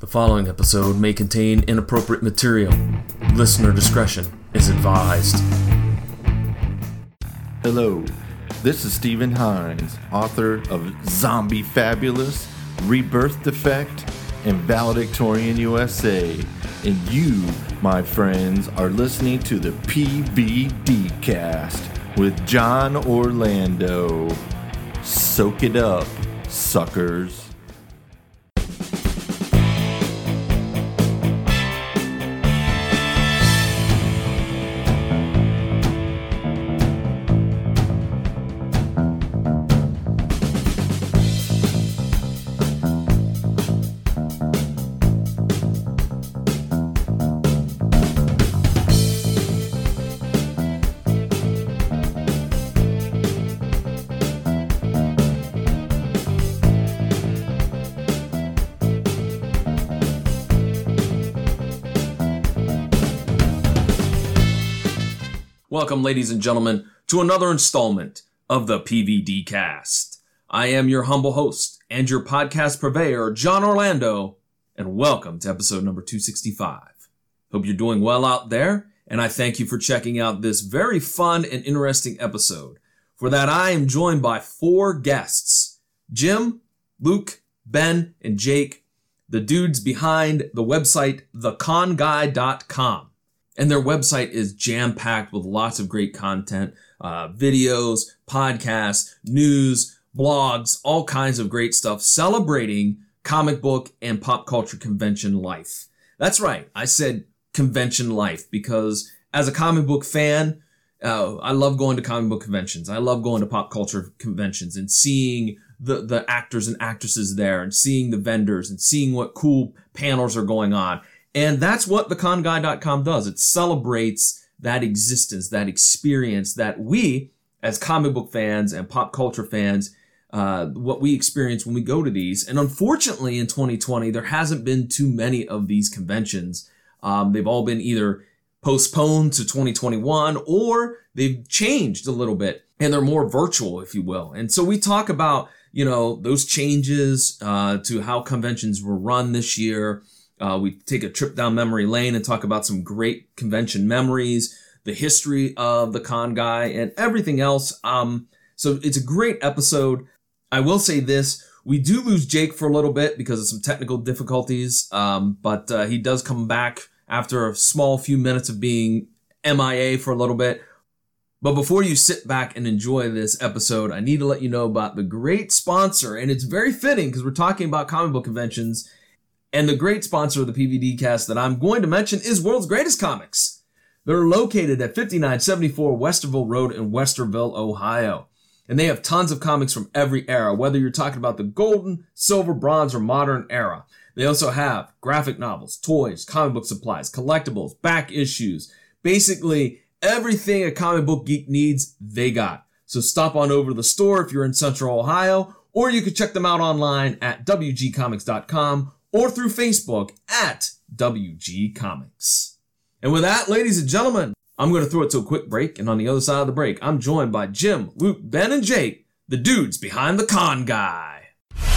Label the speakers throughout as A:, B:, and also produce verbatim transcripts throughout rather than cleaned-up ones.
A: The following episode may contain inappropriate material. Listener discretion is advised.
B: Hello, this is Stephen Hines, author of Zombie Fabulous, Rebirth Defect, and Valedictorian U S A. And you, my friends, are listening to the P V D Cast with John Orlando. Soak it up, suckers.
A: Welcome, ladies and gentlemen, to another installment of the P V D Cast. I am your humble host and your podcast purveyor, John Orlando, and welcome to episode number two sixty-five. Hope you're doing well out there, and I thank you for checking out this very fun and interesting episode. For that, I am joined by four guests: Jim, Luke, Ben, and Jake, the dudes behind the website the con guy dot com. And their website is jam-packed with lots of great content, uh, videos, podcasts, news, blogs, all kinds of great stuff celebrating comic book and pop culture convention life. That's right, I said convention life because as a comic book fan, uh, I love going to comic book conventions. I love going to pop culture conventions and seeing the, the actors and actresses there and seeing the vendors and seeing what cool panels are going on. And that's what the con guy dot com does. It celebrates that existence, that experience that we, as comic book fans and pop culture fans, uh, what we experience when we go to these. And unfortunately, in twenty twenty, there hasn't been too many of these conventions. Um, they've all been either postponed to twenty twenty-one or they've changed a little bit and they're more virtual, if you will. And so we talk about, you know, those changes uh, to how conventions were run this year. Uh, we take a trip down memory lane and talk about some great convention memories, the history of the Con Guy, and everything else. Um, so it's a great episode. I will say this. We do lose Jake for a little bit because of some technical difficulties, um, but uh, he does come back after a small few minutes of being M I A for a little bit. But before you sit back and enjoy this episode, I need to let you know about the great sponsor, and it's very fitting because we're talking about comic book conventions. And the great sponsor of the P V D Cast that I'm going to mention is World's Greatest Comics. They're located at fifty-nine seventy-four Westerville Road in Westerville, Ohio. And they have tons of comics from every era, whether you're talking about the golden, silver, bronze, or modern era. They also have graphic novels, toys, comic book supplies, collectibles, back issues. Basically, everything a comic book geek needs, they got. So stop on over to the store if you're in Central Ohio, or you can check them out online at w g comics dot com. or through Facebook at W G Comics. And with that, ladies and gentlemen, I'm going to throw it to a quick break. And on the other side of the break, I'm joined by Jim, Luke, Ben, and Jake, the dudes behind the Con Guy.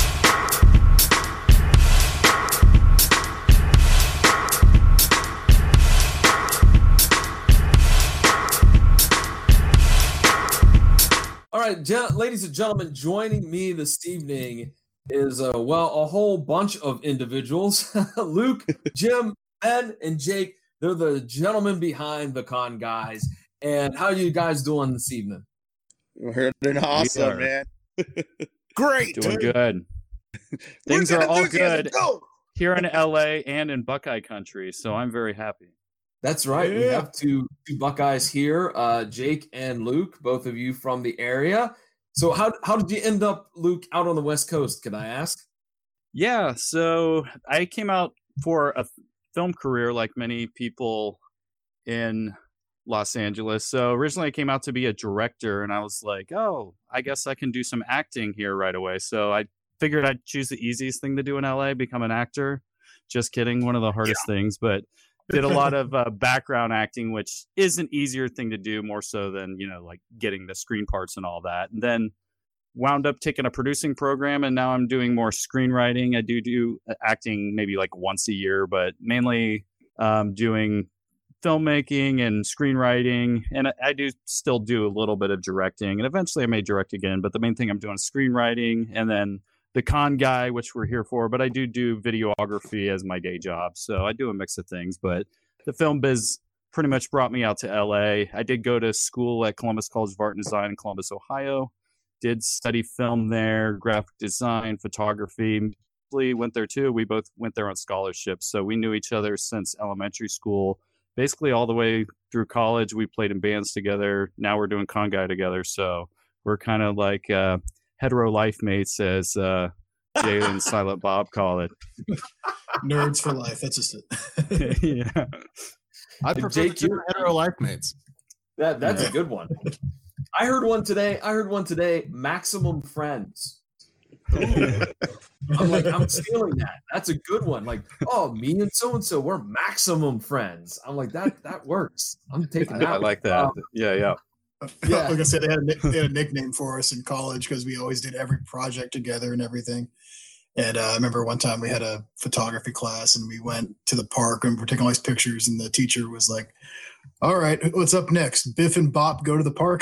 A: All right, gen- ladies and gentlemen, joining me this evening is, uh, well, a whole bunch of individuals. Luke, Jim, Ben, and Jake. They're the gentlemen behind the Con Guys. And how are you guys doing this evening?
C: We're doing awesome, we man. Great.
D: Doing dude. Good. Things are all good here in L A and in Buckeye country, so I'm very happy.
A: That's right. Yeah. We have two, two Buckeyes here, uh, Jake and Luke, both of you from the area. So how how did you end up, Luke, out on the West Coast, can I ask?
D: Yeah, so I came out for a film career like many people in Los Angeles. So originally I came out to be a director, and I was like, oh, I guess I can do some acting here right away. So I figured I'd choose the easiest thing to do in L A, become an actor. Just kidding, one of the hardest yeah. things, but did a lot of uh, background acting, which is an easier thing to do more so than, you know, like getting the screen parts and all that. And then wound up taking a producing program, and now I'm doing more screenwriting. I do do acting maybe like once a year, but mainly um, doing filmmaking and screenwriting. And I, I do still do a little bit of directing, and eventually I may direct again. But the main thing I'm doing is screenwriting, and then the con guy, which we're here for. But I do do videography as my day job, so I do a mix of things. But the film biz pretty much brought me out to L A. I did go to school at Columbus College of Art and Design in Columbus, Ohio. Did study film there, graphic design, photography. We went there too. We both went there on scholarships, so we knew each other since elementary school. Basically, all the way through college, we played in bands together. Now we're doing con guy together, so we're kind of like uh, hetero life mates, as uh, Jay and Silent Bob call it.
E: Nerds for life. That's just it.
D: Yeah.
F: I prefer
A: Jake,
F: the term hetero life mates.
A: That that's a good one. I heard one today. I heard one today. Maximum friends. I'm like, I'm stealing that. That's a good one. Like, oh, me and so and so, we're maximum friends. I'm like, that that works. I'm taking that.
D: I like that.
A: Um,
D: yeah, yeah.
A: Yeah.
E: Like I said, they had, a, nick- they had a nickname for us in college because we always did every project together and everything. And uh, I remember one time we had a photography class and we went to the park and we're taking all these pictures, and the teacher was like, all right, what's up next? Biff and Bop go to the park.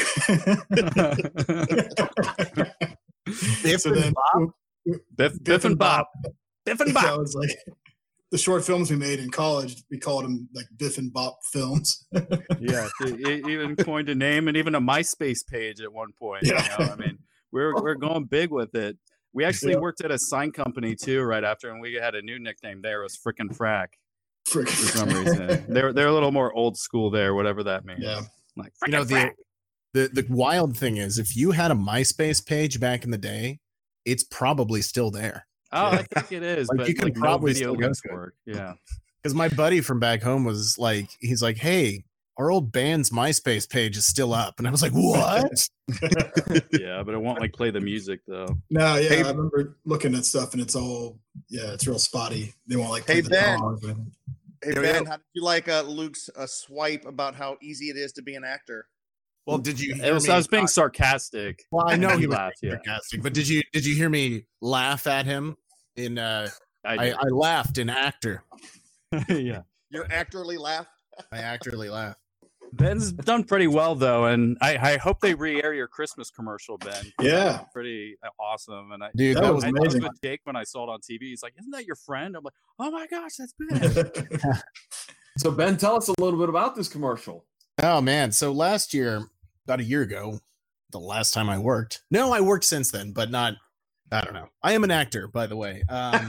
F: Biff
E: so
F: and
E: then,
F: Bop?
D: Biff, Biff, Biff and Bop. Biff and
E: That
D: Bop.
E: was like the short films we made in college. We called them like Biff and Bop films.
D: Yeah, he even coined a name and even a MySpace page at one point.
E: Yeah.
D: You know? I mean, we're we're going big with it. We actually
E: Yeah.
D: worked at a sign company too right after, and we had a new nickname there. It was Frickin' Frack for some reason. They're they're a little more old school there, whatever that means.
E: Yeah.
D: Like,
F: You know, the, the the wild thing is, if you had a MySpace page back in the day, it's probably still there.
D: Oh, I think it is,
F: Like,
D: but
F: you can
D: like,
F: probably
D: no video
F: still go
D: links
F: to it.
D: work. Yeah.
F: Because my buddy from back home was like, he's like, hey, our old band's MySpace page is still up. And I was like, what?
D: Yeah, but it won't like play the music though.
E: No, yeah,
C: Hey-
E: I remember looking at stuff and it's all, yeah, it's real spotty. They won't like
C: Hey,
E: play the
C: Ben.
E: songs, but-
C: Hey
F: Yo,
C: Ben,
F: yo.
C: how did you like uh, Luke's uh, swipe about how easy it is to be an actor?
F: Well, did you
D: It
F: hear
D: was,
F: me?
D: I was being sarcastic.
F: well, I know
D: he
F: he was
D: laughed,
F: being
D: yeah.
F: sarcastic, but did you did you hear me laugh at him? In uh,
D: I,
F: I, I laughed in actor.
D: did. Yeah.
C: You actorly laugh.
F: I actorly laughed.
D: Ben's done pretty well though, and I, I hope they re-air your Christmas commercial, Ben.
E: Yeah.
D: Pretty awesome. And I,
F: Dude,
E: That
F: that
E: was
F: was
D: I
E: amazing.
D: talked with Jake when I saw it on T V. He's like, "Isn't that your friend?" I'm like, "Oh my gosh, that's Ben."
A: So Ben, tell us a little bit about this commercial.
F: Oh man, so last year, about a year ago, the last time I worked. No, I worked since then, but not. I don't know. I am an actor, by the way. Um,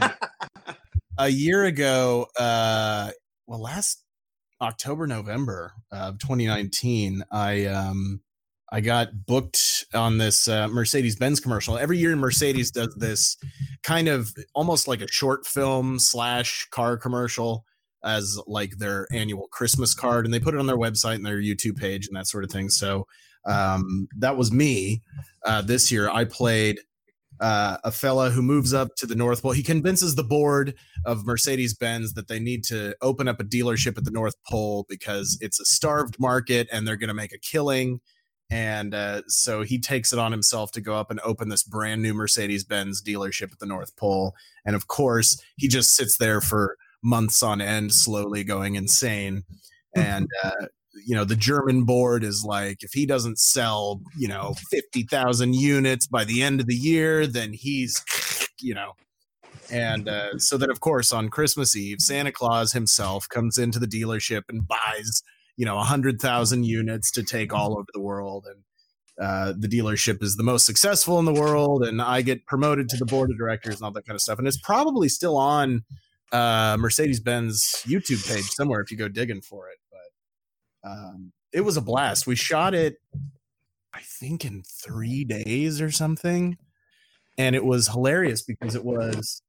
F: a year ago, uh, well, last October, November of twenty nineteen, I um, I got booked on this uh, Mercedes-Benz commercial. Every year, Mercedes does this kind of almost like a short film slash car commercial as like their annual Christmas card, and they put it on their website and their YouTube page and that sort of thing. So um, that was me. Uh, this year, I played uh, a fella who moves up to the North Pole. He convinces the board of Mercedes-Benz that they need to open up a dealership at the North Pole because it's a starved market and they're going to make a killing. And uh, so he takes it on himself to go up and open this brand new Mercedes-Benz dealership at the North Pole. And of course, he just sits there for months on end, slowly going insane. And, uh, you know, the German board is like, if he doesn't sell, you know, fifty thousand units by the end of the year, then he's, you know. And uh, so then, of course, on Christmas Eve, Santa Claus himself comes into the dealership and buys, you know, one hundred thousand units to take all over the world. And uh, the dealership is the most successful in the world. And I get promoted to the board of directors and all that kind of stuff. And it's probably still on uh, Mercedes-Benz YouTube page somewhere if you go digging for it. But um, it was a blast. We shot it, I think, in three days or something. And it was hilarious because it was,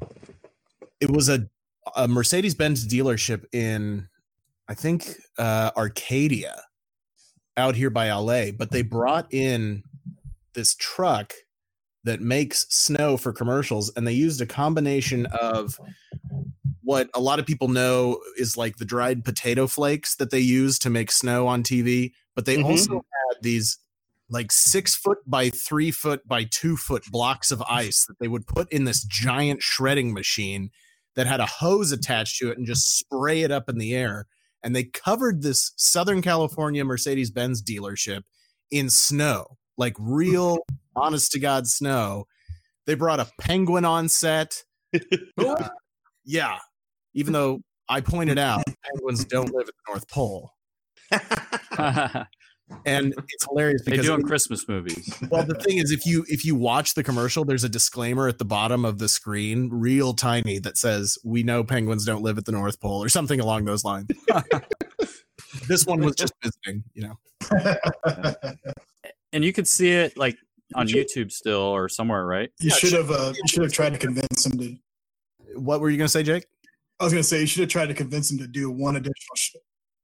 F: it was a, a Mercedes-Benz dealership in, I think, uh, Arcadia out here by L A, but they brought in this truck that makes snow for commercials, and they used a combination of what a lot of people know is like the dried potato flakes that they use to make snow on T V, but they
C: Mhm.
F: also had these like six foot by three foot by two foot blocks of ice that they would put in this giant shredding machine that had a hose attached to it and just spray it up in the air. And they covered this Southern California Mercedes-Benz dealership in snow, like real honest to God snow. They brought a penguin on set. Uh, yeah. Even though I pointed out penguins don't live at the North Pole. And it's hilarious
D: they
F: because
D: do in
F: it,
D: Christmas movies.
F: Well, the thing is, if you if you watch the commercial, there's a disclaimer at the bottom of the screen, real tiny, that says, "We know penguins don't live at the North Pole," or something along those lines. This one was just visiting, you know.
D: And you could see it like on YouTube still or somewhere, right?
E: You should have uh, you should have tried to convince him to.
F: What were you going to say, Jake?
E: I was going to say you should have tried to convince him to do one additional show.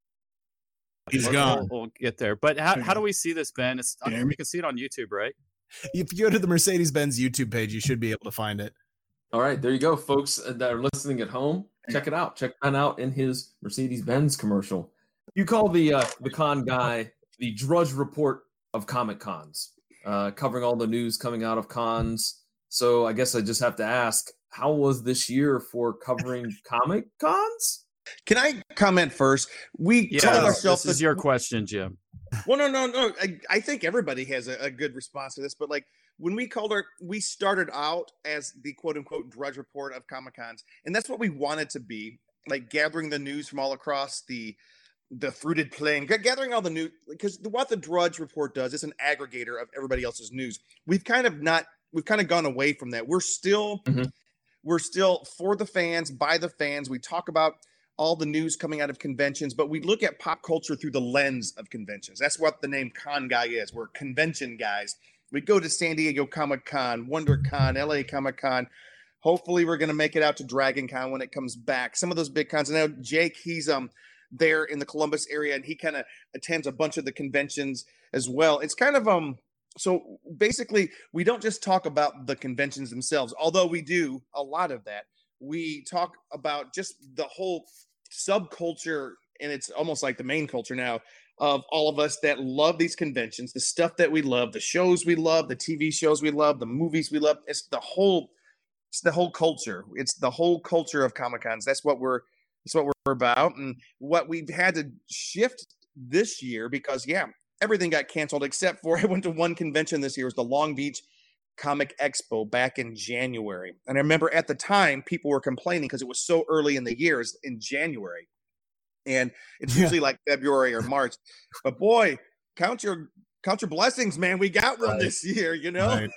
F: He's
D: we'll,
F: gone.
D: We'll, we'll get there. But how, how do we see this, Ben? It's,
E: Can you hear
D: we
E: me?
D: can see it on YouTube, right?
F: If you go to the Mercedes-Benz YouTube page, you should be able to find it.
A: All right, there you go, folks that are listening at home. Check it out. Check Ben out in his Mercedes-Benz commercial. You call the uh, the con guy the Drudge Report of Comic Cons, uh, covering all the news coming out of cons. So I guess I just have to ask, how was this year for covering Comic Cons?
C: Can I comment first? We
D: Yeah,
C: call
D: this
C: ourselves
D: is
C: the-
D: your question, Jim.
C: Well, no, no, no. I, I think everybody has a, a good response to this, but like when we called our, we started out as the quote unquote Drudge Report of Comic Cons, and that's what we wanted to be, like gathering the news from all across the the fruited plain, g- gathering all the news, because what the Drudge Report does is an aggregator of everybody else's news. We've kind of not, we've kind of gone away from that. We're still,
A: Mhm.
C: we're still for the fans, by the fans. We talk about all the news coming out of conventions, but we look at pop culture through the lens of conventions. That's what the name Con Guy is. We're convention guys. We go to San Diego Comic-Con, WonderCon, L A Comic-Con. Hopefully we're going to make it out to Dragon Con when it comes back. Some of those big cons. I know Jake, he's um there in the Columbus area, and he kind of attends a bunch of the conventions as well. It's kind of um so basically we don't just talk about the conventions themselves, although we do a lot of that. We talk about just the whole subculture, and it's almost like the main culture now of all of us that love these conventions, the stuff that we love, the shows we love, the T V shows we love, the movies we love. It's the whole, it's the whole culture. It's the whole culture of Comic Cons. That's what we're, that's what we're about, and what we've had to shift this year because yeah, everything got canceled except for I went to one convention this year. It was the Long Beach Comic Expo back in January. And I remember at the time people were complaining because it was so early in the year, it's in January. And it's
F: Yeah.
C: usually like February or March. But boy, count your count your blessings, man. We got one
F: Right.
C: this year, you know?
F: Right.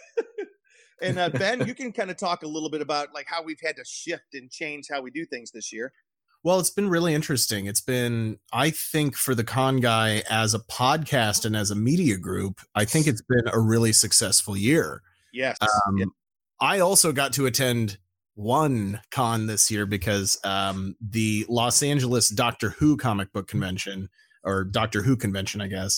C: And uh, Ben, you can kind of talk a little bit about like how we've had to shift and change how we do things this year.
F: Well, it's been really interesting. It's been, I think, for the Con Guy as a podcast and as a media group, I think it's been a really successful year.
C: Yes.
F: Um,
C: Yeah.
F: I also got to attend one con this year because um, the Los Angeles Doctor Who comic book convention, or Doctor Who convention, I guess,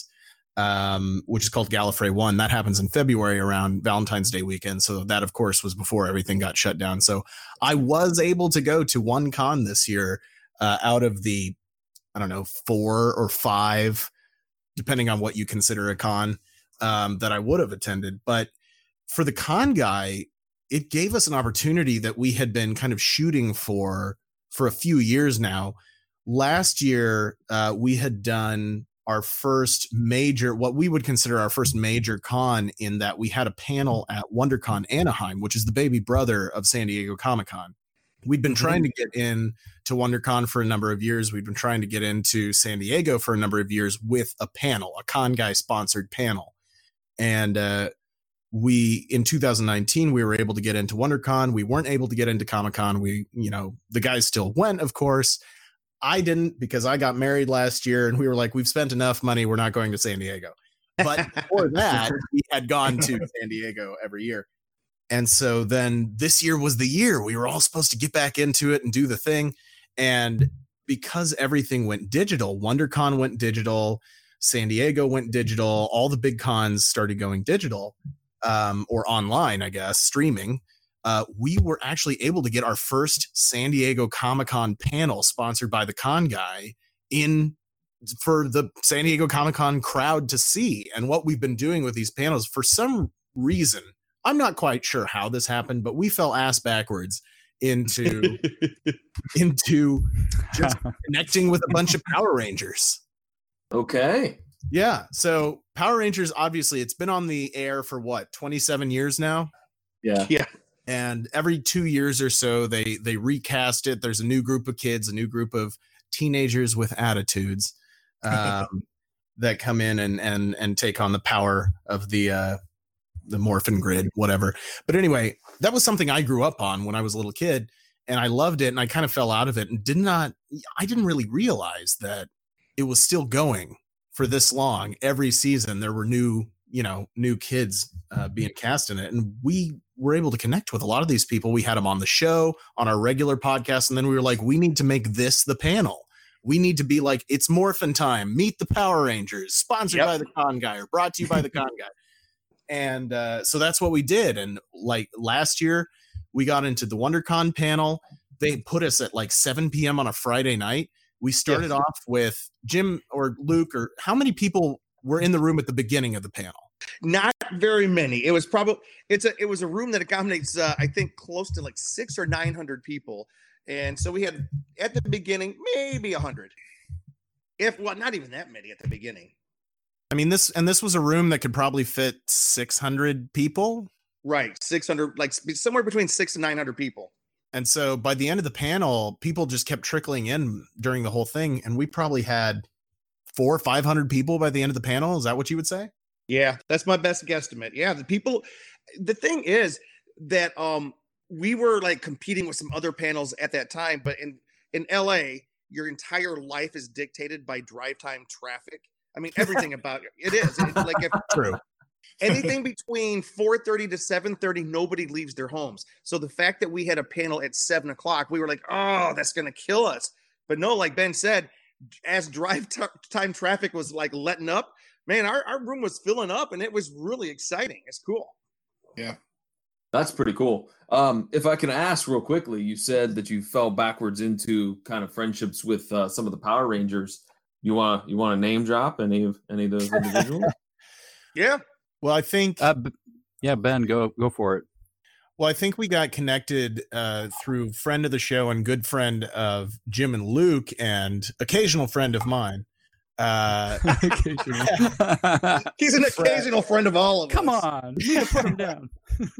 F: um, which is called Gallifrey One. That happens in February around Valentine's Day weekend. So that, of course, was before everything got shut down. So I was able to go to one con this year uh, out of the, I don't know, four or five, depending on what you consider a con, um, that I would have attended. But for the Con Guy, it gave us an opportunity that we had been kind of shooting for for a few years now. Last year, uh, we had done our first major, what we would consider our first major con, in that we had a panel at WonderCon Anaheim, which is the baby brother of San Diego Comic-Con. We'd been trying to get in to WonderCon for a number of years. We'd been trying to get into San Diego for a number of years with a panel, a Con Guy sponsored panel. And uh, we, in two thousand nineteen, we were able to get into WonderCon. We weren't able to get into Comic-Con. We, you know, the guys still went, of course. I didn't, because I got married last year and we were like, we've spent enough money. We're not going to San Diego. But before that, we had gone to San Diego every year. And so then this year was the year we were all supposed to get back into it and do the thing. And because everything went digital, WonderCon went digital, San Diego went digital, all the big cons started going digital, um, or online, I guess, streaming. Uh, we were actually able to get our first San Diego Comic-Con panel sponsored by the Con Guy in for the San Diego Comic-Con crowd to see. And what we've been doing with these panels, for some reason, I'm not quite sure how this happened, but we fell ass backwards into into just connecting with a bunch of Power Rangers.
A: Okay.
F: Yeah. So Power Rangers, obviously, it's been on the air for what, twenty-seven years now?
A: Yeah.
C: Yeah.
F: And every two years or so, they they recast it. There's a new group of kids, a new group of teenagers with attitudes um, that come in and and and take on the power of the uh, the Morphin Grid, whatever. But anyway, that was something I grew up on when I was a little kid, and I loved it. And I kind of fell out of it and did not. I didn't really realize that it was still going for this long. Every season, there were new, you know, new kids uh, being cast in it, and we were able to connect with a lot of these people. We had them on the show, on our regular podcast, and then we were like, we need to make this the panel. We need to be like, it's Morphin time. Meet the Power Rangers, sponsored
C: Yep.
F: by the Con Guy or brought to you by the Con Guy. And uh, so that's what we did. And like last year, we got into the WonderCon panel. They put us at like seven p.m. on a Friday night. We started
C: Yes.
F: off with Jim or Luke, or how many people were in the room at the beginning of the panel?
C: Not very many. It was probably it's a it was a room that accommodates uh, I think close to like six or nine hundred people, and so we had at the beginning maybe a hundred, if well, not even that many at the beginning.
F: I mean, this and this was a room that could probably fit six hundred people.
C: Right, six hundred, like somewhere between six and nine hundred people.
F: And so by the end of the panel, people just kept trickling in during the whole thing, and we probably had four or five hundred people by the end of the panel. Is that what you would say?
C: Yeah, that's my best guesstimate. Yeah, the people. The thing is that um we were like competing with some other panels at that time, but in in L A, your entire life is dictated by drive time traffic. I mean, everything about it. It is It- like if
F: True.
C: anything between four thirty to seven thirty, nobody leaves their homes. So the fact that we had a panel at seven o'clock, we were like, oh, that's gonna kill us. But no, like Ben said, as drive t- time traffic was like letting up, man, our, our room was filling up, and it was really exciting. It's cool.
A: That's pretty cool. Um, if I can ask real quickly, you said that you fell backwards into kind of friendships with uh, some of the Power Rangers. You want you want to name drop any of any of those individuals?
C: Yeah.
F: Well, I think
D: Uh, b- yeah, Ben, go go for it.
F: well, I think we got connected uh, through friend of the show and good friend of Jim and Luke, and occasional friend of mine. Uh,
C: He's an occasional friend of all of
D: Come
C: us.
D: on, you need to put him down.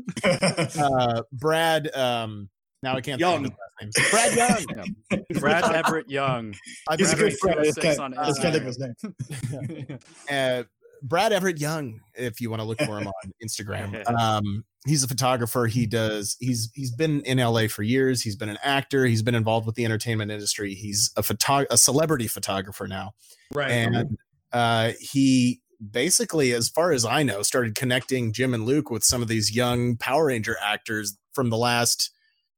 F: uh, Brad. Um, now I can't
C: Young.
F: think of his last name. Brad Young.
D: Yeah. Brad Everett Young.
F: I've
E: He's a
F: never-
E: good friend. I just
D: Six
E: can't,
D: on
E: I just can't think of
D: Instagram.
E: his name.
F: uh, Brad Everett Young, if you want to look for him on Instagram. Um, he's a photographer. He does. He's he's been in L A for years. He's been an actor. He's been involved with the entertainment industry. He's a photo a celebrity photographer now,
C: Right.
F: and uh, he basically, as far as I know, started connecting Jim and Luke with some of these young Power Ranger actors from the last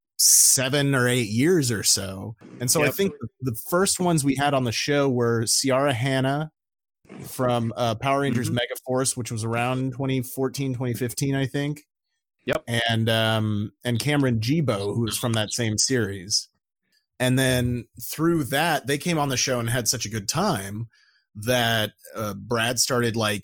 F: seven or eight years or so. And so I
C: Yep.
F: think the first ones we had on the show were Ciara Hanna from uh, Power Rangers
D: Mhm.
F: Mega Force, which was around twenty fourteen, twenty fifteen, I think.
D: Yep.
F: And um, and Cameron Gibo, who was from that same series. And then through that, they came on the show and had such a good time that uh, Brad started like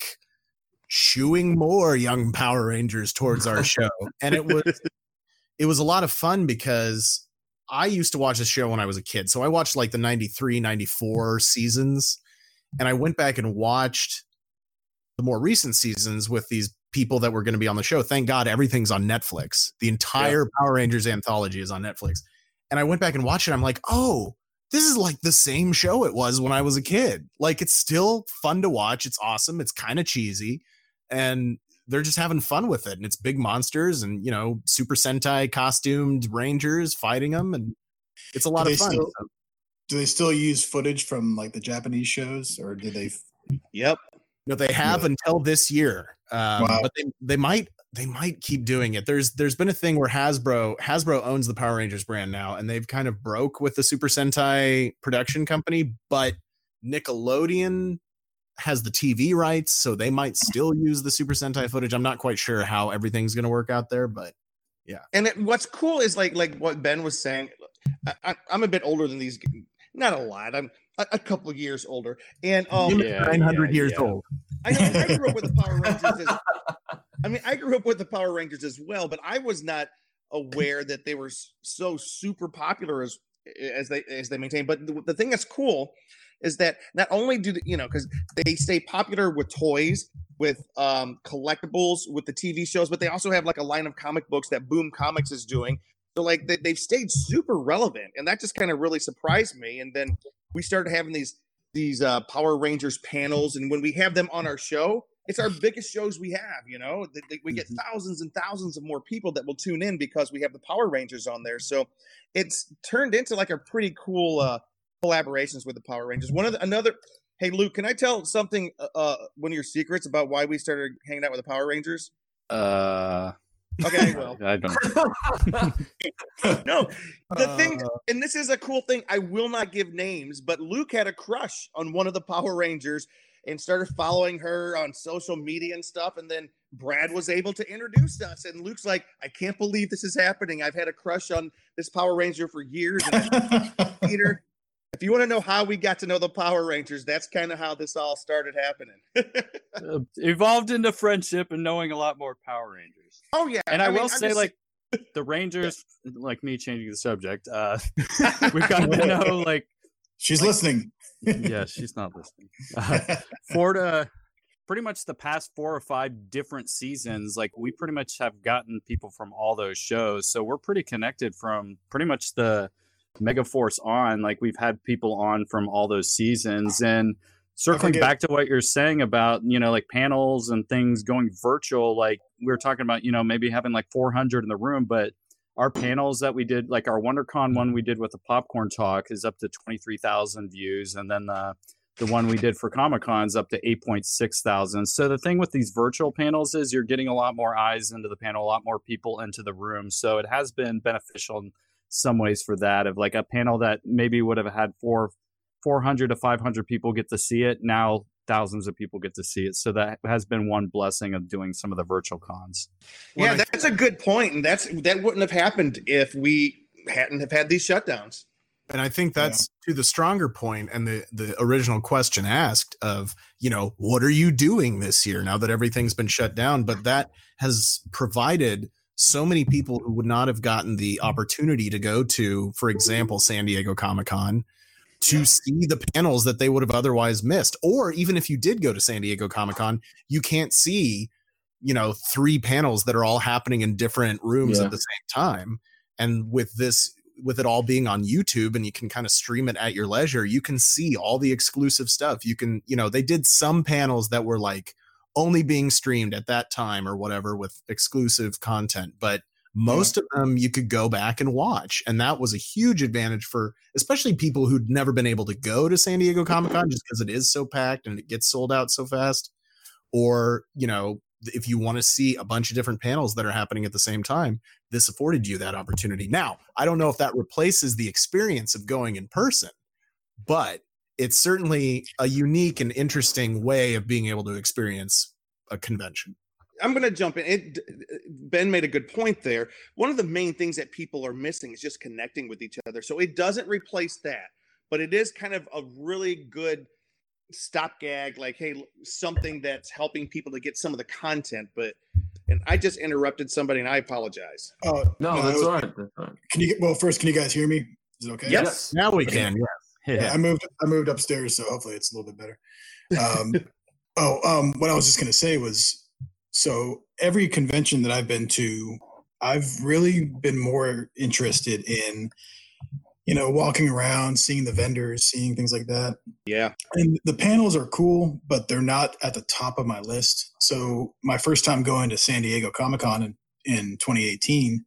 F: shooing more young Power Rangers towards our show. And it was it was a lot of fun because I used to watch this show when I was a kid. So I watched like the ninety-three, ninety-four seasons, and I went back and watched the more recent seasons with these people that were going to be on the show. Thank God everything's on Netflix. The entire Power Rangers anthology is on Netflix. And I went back and watched it. I'm like, oh, this is like the same show it was when I was a kid. Like, it's still fun to watch. It's awesome. It's kind of cheesy. And they're just having fun with it. And it's big monsters and, you know, Super Sentai costumed Rangers fighting them. And it's a lot
E: Do
F: of
E: they
F: fun.
E: still-
F: So-
E: Do they still use footage from like the Japanese shows, or do they?
C: Yep.
F: No, they have
E: Really?
F: until this year. Um,
E: Wow.
F: But they, they might they might keep doing it. There's there's been a thing where Hasbro Hasbro owns the Power Rangers brand now, and they've kind of broke with the Super Sentai production company, but Nickelodeon has the T V rights, so they might still use the Super Sentai footage. I'm not quite sure how everything's going to work out there, but
C: And it, what's cool is like like what Ben was saying. I, I, I'm a bit older than these, not a lot. I'm a, a couple of years older, and um,
F: You're
D: yeah,
F: nine hundred
D: yeah,
F: years
D: yeah.
F: old.
C: I know I grew up with the Power Rangers. As, I mean, I grew up with the Power Rangers as well, but I was not aware that they were so super popular as as they as they maintain. But the, the thing that's cool is that not only do the, you know, because they stay popular with toys, with um, collectibles, with the T V shows, but they also have like a line of comic books that Boom Comics is doing. So like they, they've stayed super relevant, and that just kind of really surprised me. And then we started having these these uh, Power Rangers panels, and when we have them on our show, it's our biggest shows we have. You know, they, they, we get thousands and thousands of more people that will tune in because we have the Power Rangers on there. So it's turned into like a pretty cool uh, collaborations with the Power Rangers. One of the, another. Hey Luke, can I tell something? Uh, one of your secrets about why we started hanging out with the Power Rangers?
D: Uh,
C: Okay, well,
D: I don't.
C: no, the
F: Uh,
C: thing, and this is a cool thing. I will not give names, but Luke had a crush on one of the Power Rangers and started following her on social media and stuff. And then Brad was able to introduce us, and Luke's like, "I can't believe this is happening. I've had a crush on this Power Ranger for years." And Peter, if you want to know how we got to know the Power Rangers, that's kind of how this all started happening.
D: Uh, evolved into friendship and knowing a lot more Power Rangers.
C: Oh yeah,
D: And I,
C: I mean,
D: will
C: I'm
D: say,
C: just-
D: like, the Rangers, like me changing the subject, uh, we've got to know, like,
E: She's
D: Like-
E: listening.
D: yeah, she's not listening. Uh, Florida, pretty much the past four or five different seasons, like, we pretty much have gotten people from all those shows. So we're pretty connected from pretty much the Megaforce on. Like, we've had people on from all those seasons. And circling
E: forget-
D: back to what you're saying about, you know, like panels and things going virtual, like we were talking about, you know, maybe having like four hundred in the room, but our panels that we did, like our WonderCon one we did with the popcorn talk is up to twenty-three thousand views. And then the, the one we did for Comic-Con is up to eight point six thousand. So the thing with these virtual panels is you're getting a lot more eyes into the panel, a lot more people into the room. So it has been beneficial in some ways for that, of like a panel that maybe would have had four four hundred to five hundred people get to see it. Now thousands of people get to see it. So that has been one blessing of doing some of the virtual cons.
C: yeah,
F: When I-
C: that's a good point, and that's that wouldn't have happened if we hadn't have had these shutdowns.
F: And I think that's to the stronger point and the, the original question asked of, you know, what are you doing this year now that everything's been shut down? But that has provided so many people who would not have gotten the opportunity to go to, for example, San Diego Comic-Con, to see the panels that they would have otherwise missed. Or even if you did go to San Diego Comic-Con, you can't see, you know, three panels that are all happening in different rooms
A: Yeah.
F: at the same time. And with this, with it all being on YouTube and you can kind of stream it at your leisure, you can see all the exclusive stuff. You can, you know, they did some panels that were like only being streamed at that time or whatever with exclusive content, but most of them you could go back and watch. And that was a huge advantage for especially people who'd never been able to go to San Diego Comic-Con just because it is so packed and it gets sold out so fast. Or, you know, if you want to see a bunch of different panels that are happening at the same time, this afforded you that opportunity. Now, I don't know if that replaces the experience of going in person, but it's certainly a unique and interesting way of being able to experience a convention.
C: I'm going to jump in. It, Ben made a good point there. One of the main things that people are missing is just connecting with each other. So it doesn't replace that, but it is kind of a really good stopgag, like, hey, something that's helping people to get some of the content. But, and I just interrupted somebody and I apologize.
E: Oh
A: No,
E: I
A: that's
E: was-
A: all right. That's all right.
E: Can you get well? First, can you guys hear me? Is it okay?
C: Yes.
F: Now we can. Yeah.
D: Yeah.
E: I moved. I moved upstairs, so hopefully it's a little bit better. Um, oh, um, what I was just going to say was, so every convention that I've been to, I've really been more interested in, you know, walking around, seeing the vendors, seeing things like that.
C: Yeah.
E: And the panels are cool, but they're not at the top of my list. So my first time going to San Diego Comic-Con in, in twenty eighteen,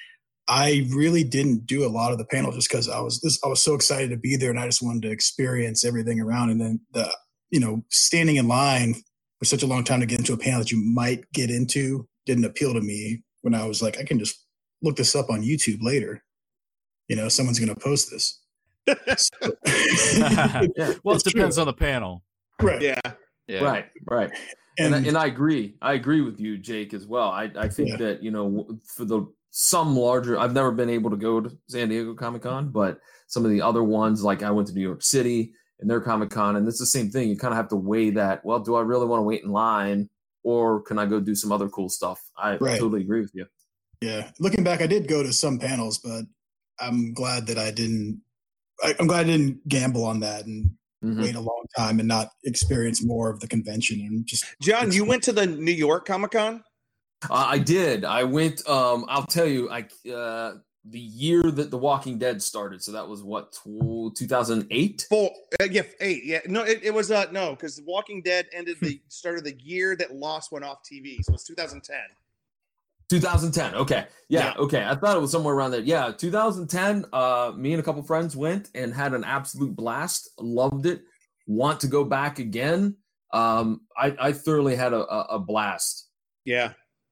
E: I really didn't do a lot of the panel just because I was this I was so excited to be there and I just wanted to experience everything around. And then the you know standing in line for such a long time to get into a panel that you might get into didn't appeal to me. When I was like, I can just look this up on YouTube later. You know, someone's going to post this. So-
A: Yeah.
D: Well,
E: It's
D: it depends
E: true.
D: on the panel.
E: Right.
C: Yeah.
D: Yeah.
A: Right, right. And,
E: And,
A: I- and I agree. I agree with you, Jake, as well. I, I think
E: Yeah.
A: that, you know, for the some larger. I've never been able to go to San Diego Comic Con, but some of the other ones, like I went to New York City and their Comic Con, and it's the same thing. You kind of have to weigh that. Well, do I really want to wait in line, or can I go do some other cool stuff? I
E: Right.
A: totally agree with you.
E: Yeah, looking back, I did go to some panels, but I'm glad that I didn't. I, I'm glad I didn't gamble on that and
A: Mhm.
E: wait a long time and not experience more of the convention and just.
C: John, you went to the New York Comic Con?
A: Uh, I did. I went. Um, I'll tell you. I uh, the year that The Walking Dead started. So that was what two thousand eight.
C: Four, uh, yeah, eight. Yeah, no, it, it was uh no, because The Walking Dead ended the start of the year that Lost went off T V, so it was two thousand ten.
A: two thousand ten. Okay. Yeah,
C: Yeah.
A: Okay. I thought it was somewhere around there. Yeah. two thousand ten. Uh, me and a couple friends went and had an absolute blast. Loved it. Want to go back again. Um, I, I thoroughly had a, a, a blast.
C: Yeah,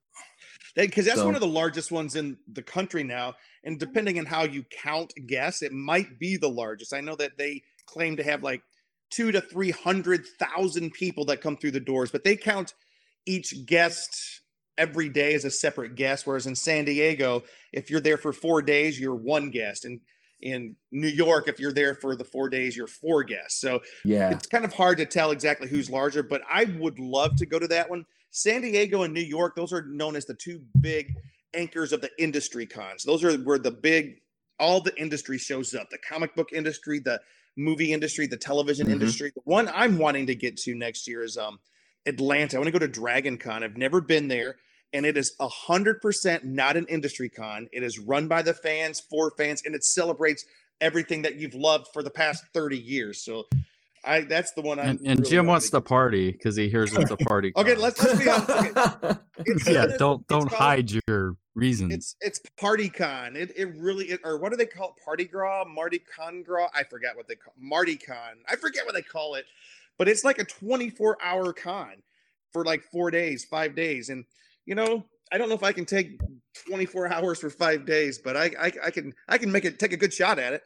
C: because that's
A: So-
C: one of the largest ones in the country now, and depending on how you count guests, it might be the largest. I know that they claim to have like two to three hundred thousand people that come through the doors, but they count each guest every day as a separate guest. Whereas in San Diego, if you're there for four days, you're one guest, and in New York, if you're there for the four days, you're four guests. So
A: Yeah.
C: it's kind of hard to tell exactly who's larger, but I would love to go to that one. San Diego and New York, those are known as the two big anchors of the industry cons. Those are where the big, all the industry shows up. The comic book industry, the movie industry, the television
A: Mhm.
C: industry. The one I'm wanting to get to next year is um Atlanta. I want to go to Dragon Con. I've never been there. And it is one hundred percent not an industry con. It is run by the fans, for fans, and it celebrates everything that you've loved for the past thirty years. So I that's the one I'm
D: And, and
C: really
D: Jim
C: wanting
D: wants
C: to
D: to party because he hears it's a party.
C: Okay,
D: con.
C: let's let's be honest. Okay. It's-
D: yeah,
C: it's-
D: don't
C: it's
D: don't
C: called-
D: hide your reasons.
C: It's it's Party Con. It it really it, or what do they call it? Party Gras, Marty Con Gras? I forget what they call Marty Con. I forget what they call it, but it's like a twenty-four hour con for like four days, five days, and you know. I don't know if I can take twenty-four hours for five days, but I, I I can I can make it take a good shot at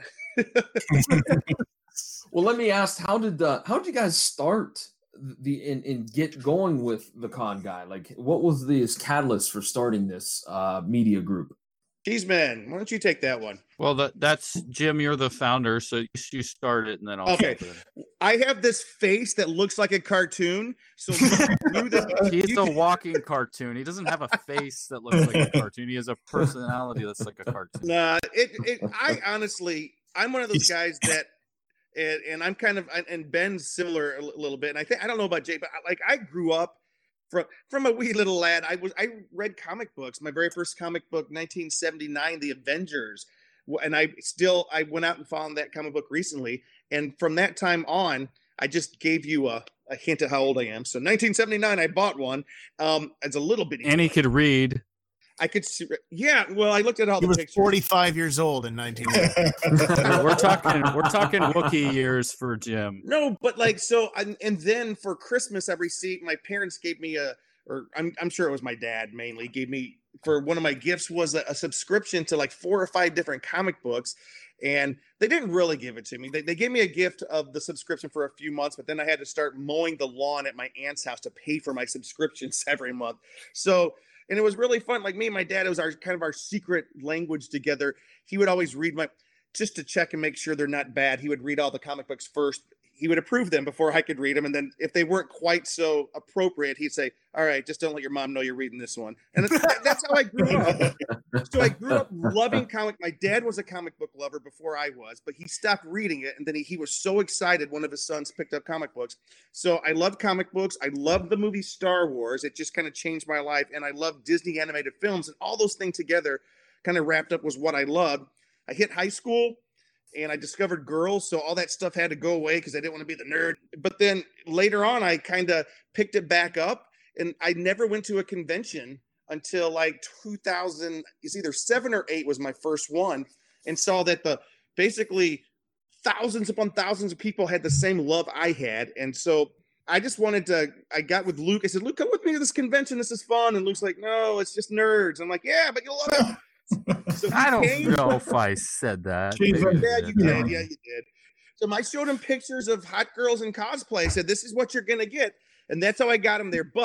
C: it.
A: Well, let me ask, how did uh, how did you guys start the in, in get going with the con guy? Like, what was the catalyst for starting this uh, media group?
C: Cheeseman, why don't you take that one?
D: Well, that that's Jim. You're the founder, so you start it, and then I'll.
C: Okay.
D: jump in.
C: I have this face that looks like a cartoon, so through this,
D: He's
C: you
D: a
C: can-
D: walking cartoon. He doesn't have a face that looks like a cartoon. He has a personality that's like a cartoon.
C: Nah, it, it. I honestly, I'm one of those guys that, and, and I'm kind of, and Ben's similar a li- little bit. And I think I don't know about Jay, but I, like I grew up from from a wee little lad. I was I read comic books. My very first comic book, nineteen seventy-nine, The Avengers, W- and I still I went out and found that comic book recently. And from that time on, I just gave you a, a hint of how old I am. So nineteen seventy-nine, I bought one. Um, as a little bitty.
D: And he
C: toy.
D: could read.
C: I could see. Yeah, well, I looked at all
F: He
C: the
F: was
C: pictures.
F: forty-five years old in nineteen eighty.
D: We're talking. We're talking Wookiee years for Jim.
C: No, but like so, and, and then for Christmas, I received. My parents gave me a, or I'm I'm sure it was my dad mainly gave me for one of my gifts was a, a subscription to like four or five different comic books, and they didn't really give it to me. They they gave me a gift of the subscription for a few months, but then I had to start mowing the lawn at my aunt's house to pay for my subscriptions every month. So. And it was really fun. Like me and my dad, it was our kind of our secret language together. He would always read my, just to check and make sure they're not bad. He would read all the comic books first. He would approve them before I could read them. And then if they weren't quite so appropriate, he'd say, all right, just don't let your mom know you're reading this one. And that, that's how I grew up. So I grew up loving comic. My dad was a comic book lover before I was, but he stopped reading it. And then he, he was so excited one of his sons picked up comic books. So I love comic books. I love the movie Star Wars. It just kind of changed my life. And I love Disney animated films, and all those things together kind of wrapped up was what I loved. I hit high school and I discovered girls. So all that stuff had to go away because I didn't want to be the nerd. But then later on, I kind of picked it back up, and I never went to a convention until like two thousand. It's either seven or eight was my first one, and saw that the basically thousands upon thousands of people had the same love I had. And so I just wanted to, I got with Luke. I said, Luke, come with me to this convention. This is fun. And Luke's like, no, it's just nerds. I'm like, yeah, but you'll love it. So he
D: I don't
C: came-
D: know if I said that.
E: Jeez,
D: Maybe
C: Yeah,
D: I
C: you
D: did.
C: did. Yeah, you did. So I showed him pictures of hot girls in cosplay. I said, this is what you're going to get. And that's how I got him there. But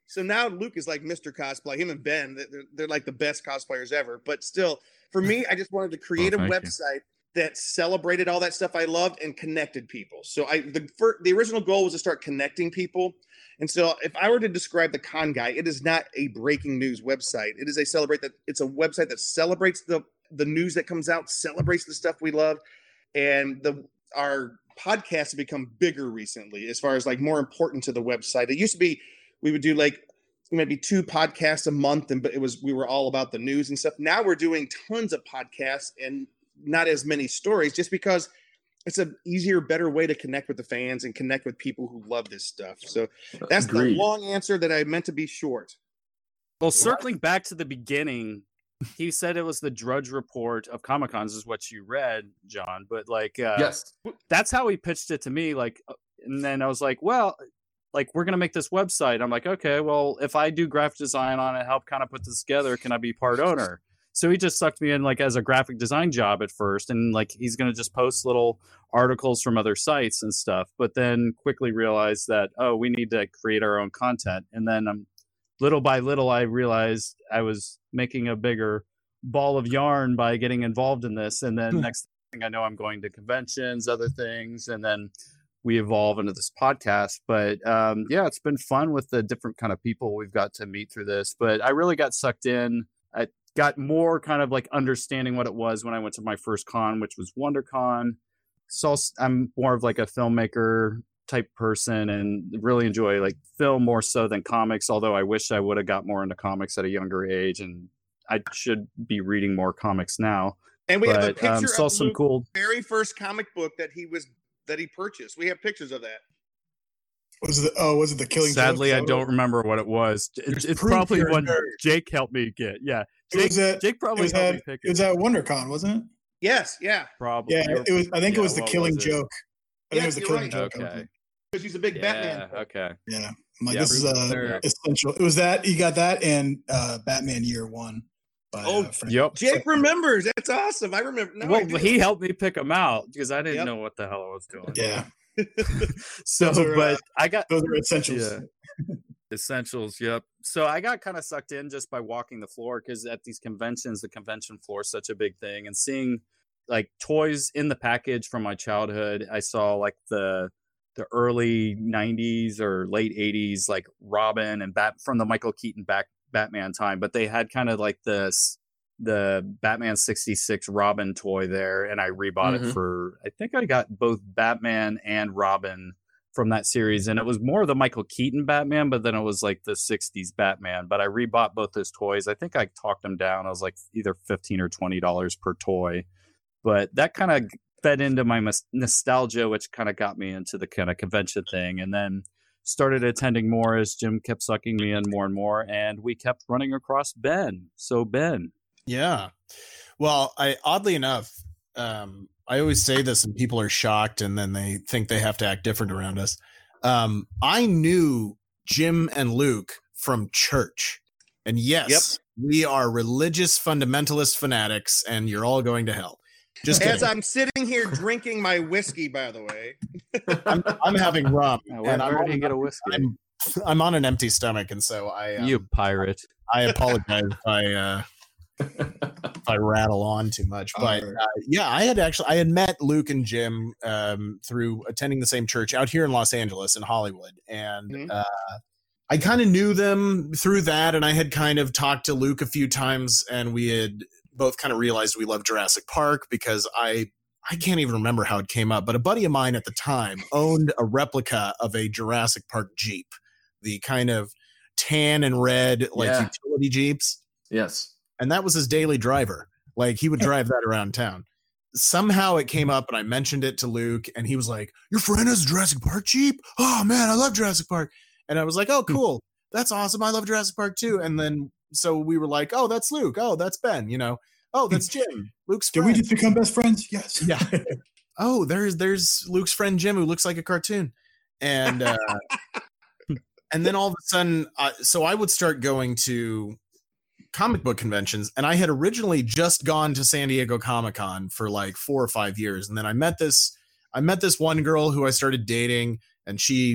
C: So now Luke is like Mister Cosplay. Him and Ben, they're, they're like the best cosplayers ever. But still, for me, I just wanted to create
D: Oh,
C: a
D: thank you.
C: website that celebrated all that stuff I loved and connected people. So I the first, the original goal was to start connecting people. And so if I were to describe the Con Guy, it is not a breaking news website. It is a celebrate that it's a website that celebrates the the news that comes out, celebrates the stuff we love. And the our podcasts have become bigger recently as far as like more important to the website. It used to be we would do like maybe two podcasts a month, and but it was we were all about the news and stuff. Now we're doing tons of podcasts and not as many stories, just because it's an easier, better way to connect with the fans and connect with people who love this stuff. So that's
A: Agreed.
C: the long answer that I meant to be short.
D: Well, circling back to the beginning, he said it was the Drudge Report of Comic Cons is what you read, John. But like, uh,
A: Yes.
D: that's how he pitched it to me. Like, and then I was like, well, like we're gonna make this website. I'm like, okay, well, if I do graphic design on it, help kind of put this together, can I be part owner? So he just sucked me in like as a graphic design job at first, and like he's gonna just post little articles from other sites and stuff. But then quickly realized that oh, we need to create our own content. And then um, little by little, I realized I was making a bigger ball of yarn by getting involved in this. And then next thing I know, I'm going to conventions, other things, and then we evolve into this podcast. But um, yeah, it's been fun with the different kind of people we've got to meet through this. But I really got sucked in. I got more kind of like understanding what it was when I went to my first con, which was WonderCon. So I'm more of like a filmmaker type person and really enjoy like film more so than comics. Although I wish I would have got more into comics at a younger age, and I should be reading more comics now.
C: And we
D: but,
C: have a picture
D: um, saw
C: of
D: some
C: Luke's
D: cool.
C: very first comic book that he was that he purchased. We have pictures of that.
E: Was it? Oh, was it the Killing
D: Sadly,
E: Joke?
D: I don't remember what it was. It,
E: There's
D: it's
E: proof
D: probably
E: you're a
D: one
E: nerd.
D: Jake helped me get. Yeah,
E: It
D: Jake,
E: was at.
D: Jake
E: It
D: probably
E: was
D: helped
E: at.
D: me pick
E: It
D: it.
E: was at WonderCon, wasn't it?
C: Yes, yeah.
D: Probably.
E: Yeah, it was. I think
D: yeah,
E: it was the
D: what
E: Killing
D: was it?
E: Joke. I think it was
C: Yes,
E: the
C: you're
E: Killing
C: right.
E: Joke.
D: Okay.
C: Because he's a big Batman.
D: Yeah. Okay.
E: Yeah. I'm like,
D: Yeah,
E: this is uh,
D: there.
E: essential. It was that you got that and uh, Batman Year One. By,
C: Oh,
E: uh, Frank.
D: Yep.
C: Jake remembers. That's awesome. I remember. Now I
D: Well,
C: do.
D: he helped me pick them out because I didn't
C: Yep.
D: know what the hell I was doing.
E: Yeah,
D: So,
E: Those are, uh,
D: but I got
E: those are essentials.
D: Yeah. Essentials. Yep. So I got kind of sucked in just by walking the floor because at these conventions, the convention floor is such a big thing, and seeing like toys in the package from my childhood. I saw like the the early nineties or late eighties, like Robin and Bat from the Michael Keaton back Batman time, but they had kind of like this the Batman sixty-six Robin toy there, and I rebought
A: Mhm.
D: it for I think I got both Batman and Robin from that series, and it was more the Michael Keaton Batman, but then it was like the sixties Batman. But I rebought both those toys. I think I talked them down. I was like either fifteen or twenty dollars per toy, but that kind of fed into my mas- nostalgia, which kind of got me into the kind of convention thing, and then started attending more as Jim kept sucking me in more and more, and we kept running across Ben. So Ben,
F: Yeah. Well, I oddly enough, um, I always say this and people are shocked and then they think they have to act different around us. Um, I knew Jim and Luke from church. And yes, we are religious fundamentalist fanatics and you're all going to hell. Just
C: As
F: kidding.
C: I'm sitting here drinking my whiskey, by the way.
F: I'm, I'm having rum
D: where,
F: and I'm
D: where did
F: on,
D: you get a whiskey?
F: I'm, I'm on an empty stomach. And so I, um,
D: You pirate.
F: I apologize if I, uh, if I rattle on too much, but uh, yeah, I had actually I had met Luke and Jim um, through attending the same church out here in Los Angeles in Hollywood, and
C: Mhm.
F: uh, I kind of knew them through that. And I had kind of talked to Luke a few times, and we had both kind of realized we loved Jurassic Park because I I can't even remember how it came up, but a buddy of mine at the time owned a replica of a Jurassic Park Jeep, the kind of tan and red like
A: Yeah.
F: utility Jeeps.
A: Yes.
F: And that was his daily driver. Like he would drive that around town. Somehow it came up and I mentioned it to Luke and he was like, your friend has a Jurassic Park Jeep? Oh man, I love Jurassic Park. And I was like, oh, cool. That's awesome. I love Jurassic Park too. And then, so we were like, oh, that's Luke. Oh, that's Ben, you know, oh, that's Jim. Luke's
E: Did
F: friend.
E: we just become best friends? Yes.
F: Yeah. Oh, there's, there's Luke's friend, Jim, who looks like a cartoon. And, uh, and then all of a sudden, uh, so I would start going to comic book conventions, and I had originally just gone to San Diego Comic-Con for like four or five years, and then I met this I met this one girl who I started dating, and she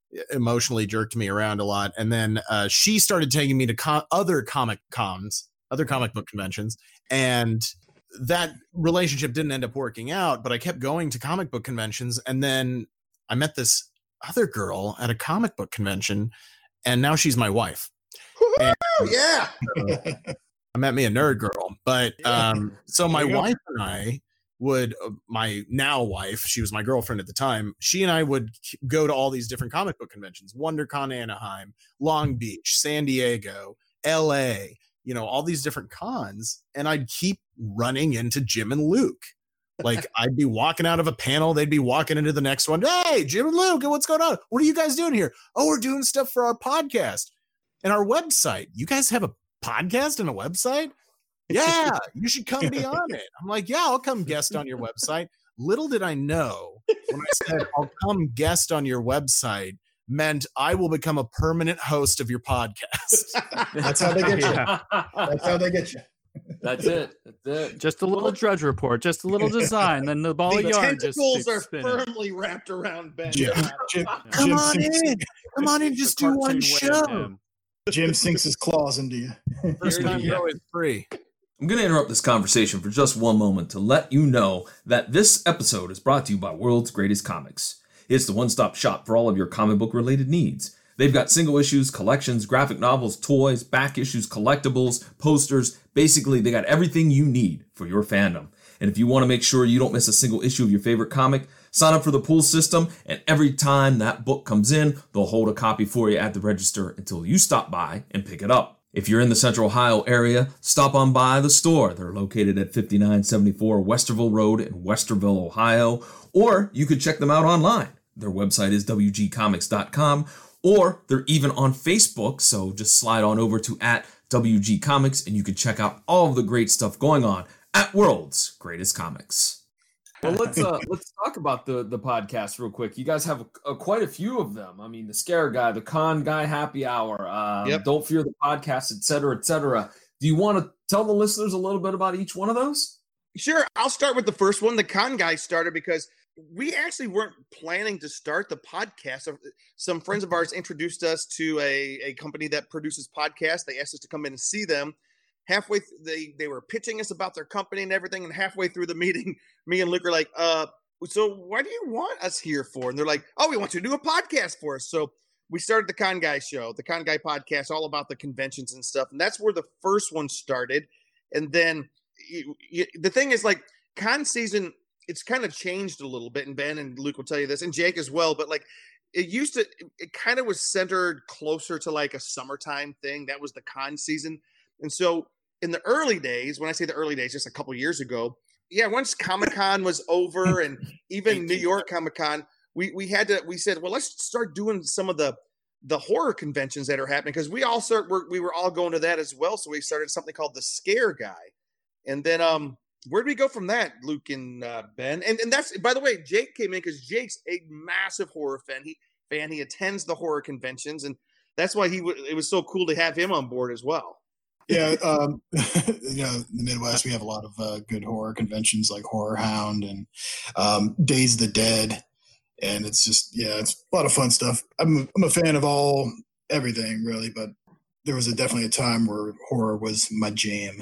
F: emotionally jerked me around a lot. And then uh, she started taking me to co- other comic cons, other comic book conventions. And that relationship didn't end up working out, but I kept going to comic book conventions. And then I met this other girl at a comic book convention, and now she's my wife. And,
C: yeah.
F: uh, I met me a nerd girl. But um, so my wife and I would, uh, my now wife, she was my girlfriend at the time, she and I would go to all these different comic book conventions, WonderCon Anaheim, Long Beach, San Diego, L A, you know, all these different cons. And I'd keep running into Jim and Luke. Like I'd be walking out of a panel, they'd be walking into the next one. Hey, Jim and Luke, what's going on? What are you guys doing here? Oh, we're doing stuff for our podcast and our website. You guys have a podcast and a website? Yeah, you should come be on it. I'm like, yeah, I'll come guest on your website. Little did I know when I said I'll come guest on your website meant I will become a permanent host of your podcast.
E: That's how they get you. That's how they get you.
A: That's it. That's it.
D: Just a little Drudge Report, just a little design, then the ball
C: The
D: of yarn just
C: tentacles
D: keeps
C: are
D: spinning.
C: firmly wrapped around Ben.
E: Jim, Jim,
F: Come
E: Jim
F: on
E: sinks,
F: in. Come on in. Just
D: The
F: do one
D: cartoon way of
F: show.
D: him.
E: Jim sinks his claws into you.
F: First time
A: Yeah.
F: go is free.
A: I'm going to interrupt this conversation for just one moment to let you know that this episode is brought to you by World's Greatest Comics. It's the one-stop shop for all of your comic book related needs. They've got single issues, collections, graphic novels, toys, back issues, collectibles, posters. Basically, they got everything you need for your fandom. And if you want to make sure you don't miss a single issue of your favorite comic, sign up for the pool system, and every time that book comes in, they'll hold a copy for you at the register until you stop by and pick it up. If you're in the Central Ohio area, stop on by the store. They're located at fifty-nine seventy-four Westerville Road in Westerville, Ohio, or you could check them out online. Their website is w g comics dot com, or they're even on Facebook, so just slide on over to at W G Comics and you can check out all of the great stuff going on at World's Greatest Comics. Well, let's uh, let's talk about the the podcast real quick. You guys have a, a, quite a few of them. I mean, the Scare Guy, the Con Guy Happy Hour, um,
C: Yep.
A: Don't Fear the Podcast, et cetera, et cetera. Do you want to tell the listeners a little bit about each one of those?
C: Sure. I'll start with the first one. The Con Guy started because we actually weren't planning to start the podcast. Some friends of ours introduced us to a, a company that produces podcasts. They asked us to come in and see them. Halfway, th- they they were pitching us about their company and everything. And halfway through the meeting, me and Luke are like, uh, so what do you want us here for? And they're like, oh, we want you to do a podcast for us. So we started the Con Guy Show, the Con Guy Podcast, all about the conventions and stuff. And that's where the first one started. And then you, you, the thing is, like, con season, it's kind of changed a little bit. And Ben and Luke will tell you this, and Jake as well. But like, it used to, it, it kind of was centered closer to like a summertime thing. That was the con season. And so in the early days, when I say the early days, just a couple years ago, yeah, once Comic-Con was over and even New York Comic-Con, we we had to, we said, well, let's start doing some of the the horror conventions that are happening, because we all start, we're, we were all going to that as well. So we started something called the Scare Guy. And then um, where did we go from that, Luke and uh, Ben? And and that's, by the way, Jake came in because Jake's a massive horror fan. He fan he attends the horror conventions, and that's why he w- it was so cool to have him on board as well.
E: Yeah, um, you know, in the Midwest, we have a lot of uh, good horror conventions like Horror Hound and um, Days of the Dead. And it's just, yeah, it's a lot of fun stuff. I'm, I'm a fan of all, everything really, but there was a, definitely a time where horror was my jam.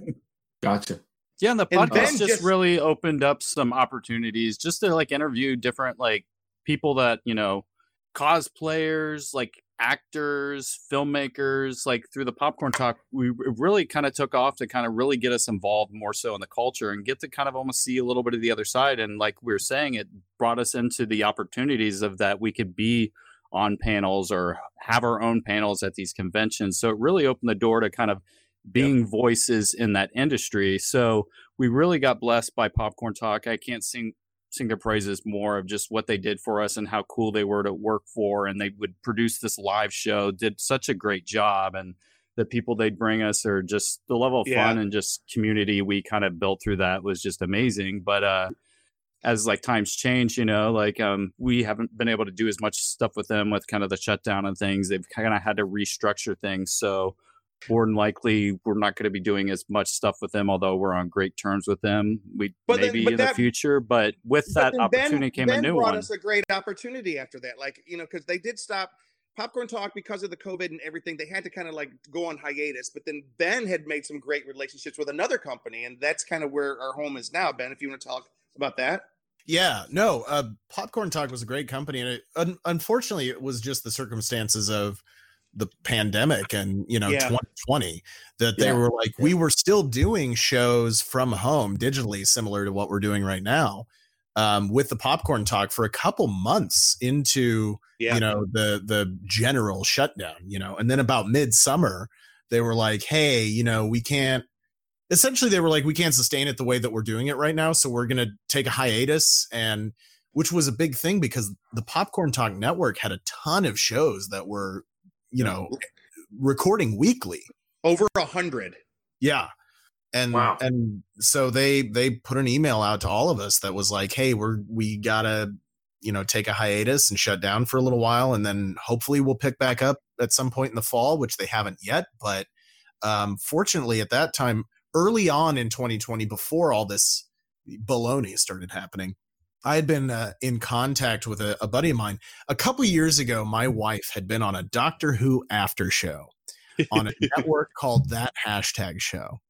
A: Gotcha.
D: Yeah, and the
C: And
D: podcast
C: Ben
D: just,
C: just-
D: really opened up some opportunities just to like interview different like people that, you know, cosplayers, like actors, filmmakers. Like through the Popcorn Talk, we really kind of took off to kind of really get us involved more so in the culture and get to kind of almost see a little bit of the other side. And like we were saying, it brought us into the opportunities of that we could be on panels or have our own panels at these conventions. So it really opened the door to kind of being yep. voices in that industry. So we really got blessed by Popcorn Talk. I can't sing sing their praises more of just what they did for us and how cool they were to work for. And they would produce this live show, did such a great job. And the people they'd bring us are just the level of yeah. fun and just community we kind of built through that was just amazing. But uh, as like times change, you know, like um, we haven't been able to do as much stuff with them with kind of the shutdown and things. They've kind of had to restructure things. So more than likely we're not going to be doing as much stuff with them, although we're on great terms with them. We
C: But then-
D: maybe
C: but
D: in
C: that-
D: the future, but with
C: But
D: that
C: then
D: opportunity
C: Ben,
D: came
C: Ben
D: a new
C: brought
D: one.
C: us a great opportunity after that. Like, you know, because they did stop Popcorn Talk because of the COVID and everything. They had to kind of like go on hiatus. But then Ben had made some great relationships with another company, and that's kind of where our home is now. Ben, if you want to talk about that.
F: Yeah, no, uh, Popcorn Talk was a great company, and it, un- unfortunately, it was just the circumstances of the pandemic and you know
C: Yeah.
F: twenty twenty that they
A: Yeah.
F: were like, we were still doing shows from home digitally, similar to what we're doing right now, um, with the Popcorn Talk for a couple months into
C: Yeah.
F: you know the the general shutdown, you know, and then about midsummer, they were like, hey, you know, we can't. Essentially, they were like, we can't sustain it the way that we're doing it right now. So we're going to take a hiatus, and which was a big thing because the Popcorn Talk Network had a ton of shows that were, you know, recording weekly.
C: Over a hundred.
F: Yeah. And,
A: Wow.
F: and so they, they put an email out to all of us that was like, hey, we're, we gotta, you know, take a hiatus and shut down for a little while. And then hopefully we'll pick back up at some point in the fall, which they haven't yet. But um, fortunately at that time, early on in twenty twenty, before all this baloney started happening, I had been uh, in contact with a, a buddy of mine. A couple years ago, my wife had been on a Doctor Who after show on a network called That Hashtag Show.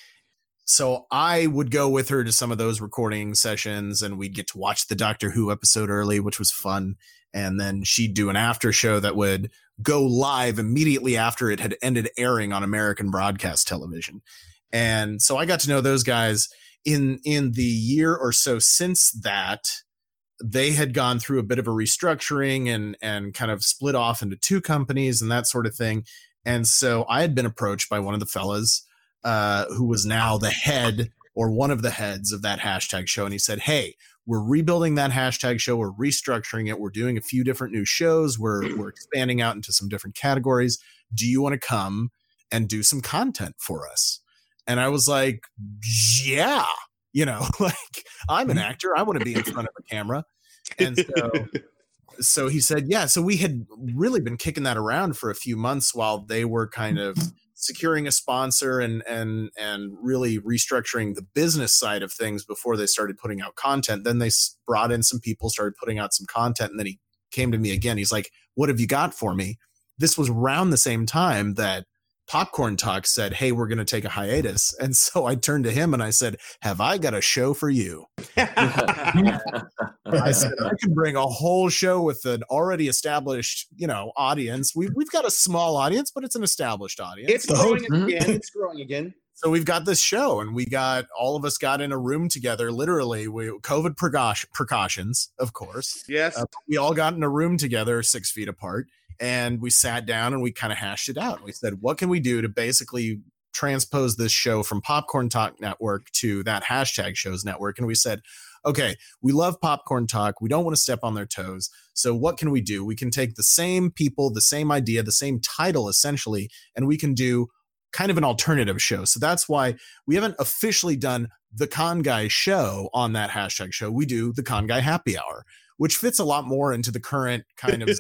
F: So I would go with her to some of those recording sessions, and we'd get to watch the Doctor Who episode early, which was fun. And then she'd do an after show that would go live immediately after it had ended airing on American broadcast television. And so I got to know those guys. In in the year or so since that, they had gone through a bit of a restructuring and and kind of split off into two companies and that sort of thing. And so I had been approached by one of the fellas uh, who was now the head or one of the heads of That Hashtag Show. And he said, hey, we're rebuilding That Hashtag Show. We're restructuring it. We're doing a few different new shows. We're we're expanding out into some different categories. Do you want to come and do some content for us? And I was like, yeah, you know, like I'm an actor. I want to be in front of a camera. And so, so he said, yeah. So we had really been kicking that around for a few months while they were kind of securing a sponsor and, and, and really restructuring the business side of things before they started putting out content. Then they brought in some people, started putting out some content. And then he came to me again. He's like, what have you got for me? This was around the same time that Popcorn Talk said, hey, we're going to take a hiatus. And so I turned to him and I said, have I got a show for you? I said, I can bring a whole show with an already established, you know, audience. We've, we've got a small audience, but it's an established audience.
C: It's growing again. It's growing again.
F: So we've got this show, and we got all of us got in a room together. Literally, we COVID precaution, precautions, of course.
C: Yes.
F: Uh, we all got in a room together, six feet apart. And we sat down and we kind of hashed it out. We said, what can we do to basically transpose this show from Popcorn Talk Network to That Hashtag Shows network? And we said, okay, we love Popcorn Talk. We don't want to step on their toes. So what can we do? We can take the same people, the same idea, the same title, essentially, and we can do kind of an alternative show. So that's why we haven't officially done the Con Guy show on That Hashtag Show. We do the Con Guy Happy Hour, which fits a lot more into the current kind of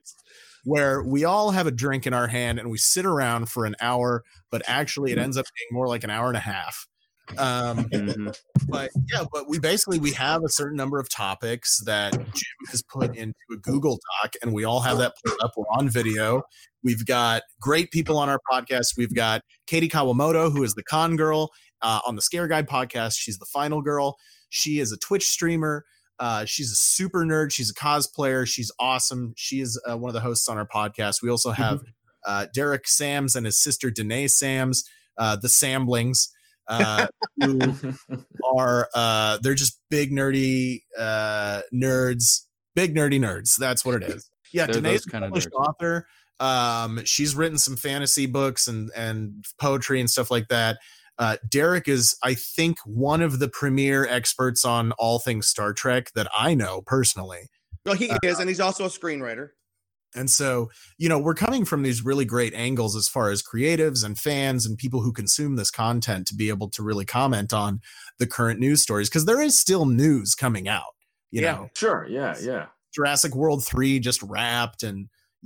F: where we all have a drink in our hand and we sit around for an hour, but actually it ends up being more like an hour and a half. Um,
D: Mhm.
F: but yeah, but we basically, we have a certain number of topics that Jim has put into a Google Doc, and we all have that put up. We're on video. We've got great people on our podcast. We've got Katie Kawamoto, who is the con girl uh, on the Scare Guide podcast. She's the final girl. She is a Twitch streamer. Uh, she's a super nerd. She's a cosplayer. She's awesome. She is uh, one of the hosts on our podcast. We also have uh, Derek Sams and his sister Danae Sams, uh, the Samblings, uh, who are uh, they're just big nerdy uh, nerds, big nerdy nerds. That's what it is. Yeah,
D: They're
F: Danae's
D: those
F: a
D: kind of
F: published
D: nerds.
F: author. Um, she's written some fantasy books and and poetry and stuff like that. Uh, Derek is, I think, one of the premier experts on all things Star Trek that I know personally.
C: Well, he is, and he's also a screenwriter.
F: And so, you know, we're coming from these really great angles as far as creatives and fans and people who consume this content to be able to really comment on the current news stories, because there is still news coming out. You
C: Yeah.
F: know,
A: Sure. Yeah. Yeah.
F: Jurassic World three just wrapped, and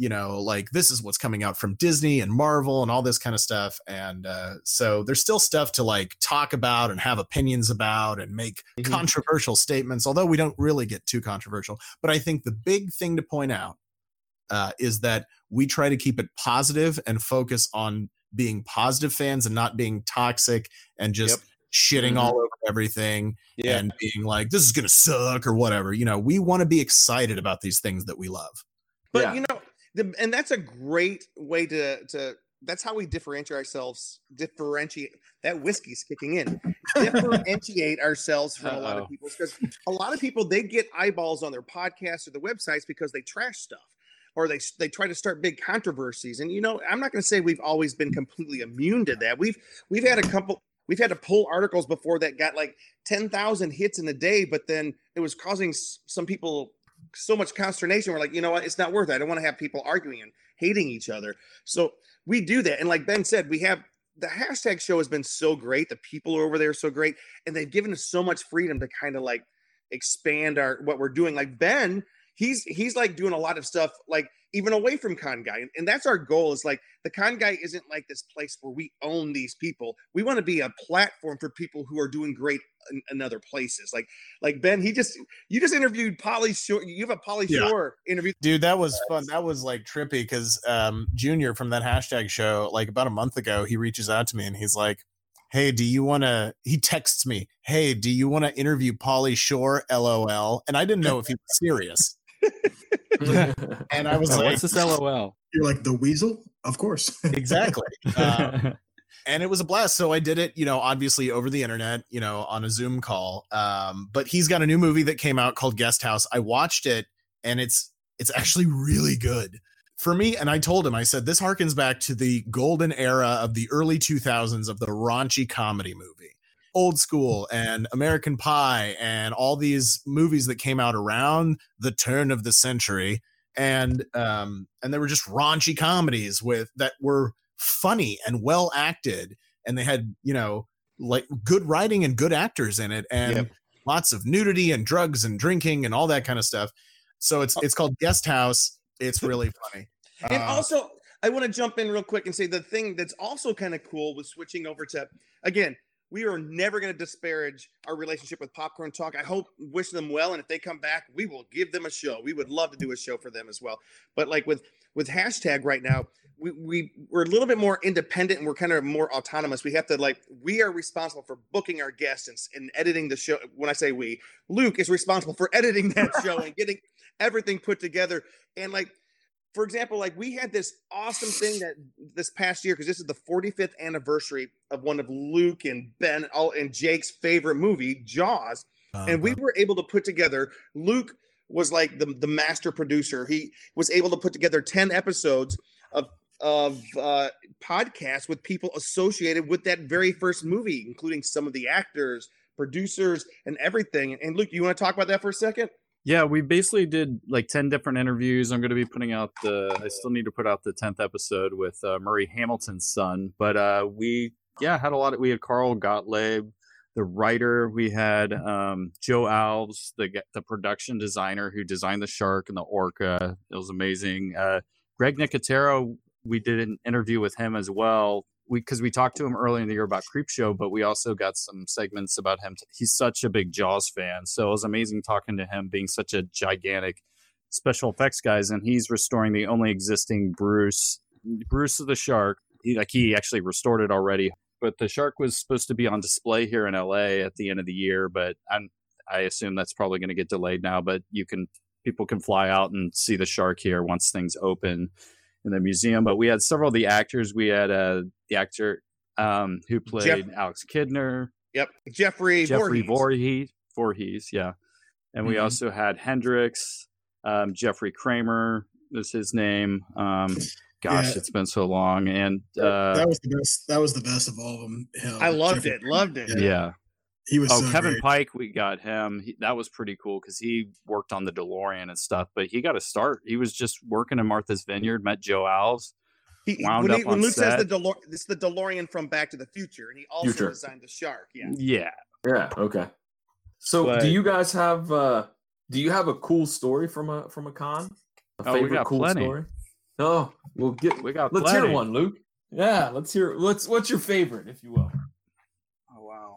F: you know, like this is what's coming out from Disney and Marvel and all this kind of stuff. And uh, so there's still stuff to like talk about and have opinions about and make mm-hmm. controversial statements, although we don't really get too controversial. But I think the big thing to point out uh, is that we try to keep it positive and focus on being positive fans and not being toxic and just yep. shitting mm-hmm. all over everything yeah. and being like, this is going to suck or whatever. You know, we want to be excited about these things that we love.
C: But,
F: yeah.
C: you know, the, and that's a great way to, to, that's how we differentiate ourselves, differentiate, that whiskey's kicking in, differentiate ourselves from Uh-oh. a lot of people. Because a lot of people, they get eyeballs on their podcasts or the websites because they trash stuff. Or they they try to start big controversies, and you know I'm not going to say we've always been completely immune to that. We've we've had a couple we've had to pull articles before that got like ten thousand hits in a day, but then it was causing some people so much consternation. We're like, you know what, it's not worth it. I don't want to have people arguing and hating each other. So we do that, and like Ben said, we have the hashtag show has been so great. The people over there are so great, and they've given us so much freedom to kind of like expand our what we're doing. Like Ben. He's he's like doing a lot of stuff like even away from Con Guy. And, and that's our goal is like the Con Guy isn't like this place where we own these people. We want to be a platform for people who are doing great in, in other places. Like like Ben, he just you just interviewed Pauly Shore. You have a Pauly yeah. Shore interview.
F: Dude, that was fun. That was like trippy because um, Junior from that hashtag show, like about a month ago, he reaches out to me and he's like, hey, do you want to, he texts me, hey, do you want to interview Pauly Shore? L O L. And I didn't know if he was serious. And I was
D: oh,
F: like,
D: what's this L O L?
E: You're like the weasel? Of course.
F: Exactly. Um, and it was a blast. So I did it, you know, obviously over the internet, you know, on a Zoom call. Um, but he's got a new movie that came out called Guest House. I watched it and it's, it's actually really good for me. And I told him, I said, this harkens back to the golden era of the early two thousands of the raunchy comedy movie. Old School and American Pie and all these movies that came out around the turn of the century. And um, and they were just raunchy comedies with that were funny and well acted. And they had, you know, like good writing and good actors in it and yep. lots of nudity and drugs and drinking and all that kind of stuff. So it's it's called Guest House. It's really funny.
C: And
F: uh,
C: also, I want to jump in real quick and say the thing that's also kind of cool was switching over to, again, we are never going to disparage our relationship with Popcorn Talk. I hope, wish them well. And if they come back, we will give them a show. We would love to do a show for them as well. But like with, with hashtag right now, we, we, we're a little bit more independent and we're kind of more autonomous. We have to like, we are responsible for booking our guests and, and editing the show. When I say we, Luke is responsible for editing that show and getting everything put together. And like, for example, like we had this awesome thing that this past year, because this is the forty-fifth anniversary of one of Luke and Ben all and Jake's favorite movie, Jaws. Uh-huh. And we were able to put together, Luke was like the, the master producer. He was able to put together ten episodes of, of uh, podcasts with people associated with that very first movie, including some of the actors, producers, and everything. And Luke, you want to talk about that for a second?
D: Yeah, we basically did like ten different interviews. I'm going to be putting out the, I still need to put out the tenth episode with uh, Murray Hamilton's son. But uh, we, yeah, had a lot of, we had Carl Gottlieb, the writer. We had um, Joe Alves, the the production designer who designed the shark and the orca. It was amazing. Uh, Greg Nicotero, we did an interview with him as well. We, because we talked to him earlier in the year about Creepshow, but we also got some segments about him. He's such a big Jaws fan. So it was amazing talking to him, being such a gigantic special effects guys. And he's restoring the only existing Bruce, Bruce the shark. He, like he actually restored it already, but the shark was supposed to be on display here in L A at the end of the year. But I'm, I assume that's probably going to get delayed now, but you can, people can fly out and see the shark here once things open in the museum. But we had several of the actors. We had uh, the actor um, who played Jeff- Alex Kidner.
C: Yep. Jeffrey
D: Jeffrey
C: Voorhees.
D: Voorhees. Voorhees, yeah. And we mm-hmm. also had Hendrix, um, Jeffrey Kramer was his name. Um, gosh, yeah. It's been so long. And uh,
E: that was the best. That was the best of all of them. Hell,
C: I loved
E: Jeffrey,
C: it. Loved it.
D: Yeah. yeah.
E: He was.
D: Oh,
E: so
D: Kevin
E: great.
D: Pike, we got him. He, that was pretty cool because he worked on the DeLorean and stuff. But he got a start. He was just working in Martha's Vineyard. Met Joe Alves.
C: He,
D: wound
C: when,
D: up
C: he, when
D: on
C: Luke
D: set.
C: says the DeLorean, it's the DeLorean from Back to the Future, and he also
A: Future.
C: designed the shark. Yeah.
D: Yeah.
A: Yeah. Okay. So,
D: But-
A: do you guys have? Uh, do you have a cool story from a from a con? A
D: Oh, we got
A: cool
D: plenty.
A: story? Oh, we'll get.
D: We got
A: let's
D: plenty.
A: hear one, Luke. Yeah, let's hear. Let's. What's your favorite, if you will?
D: Oh wow.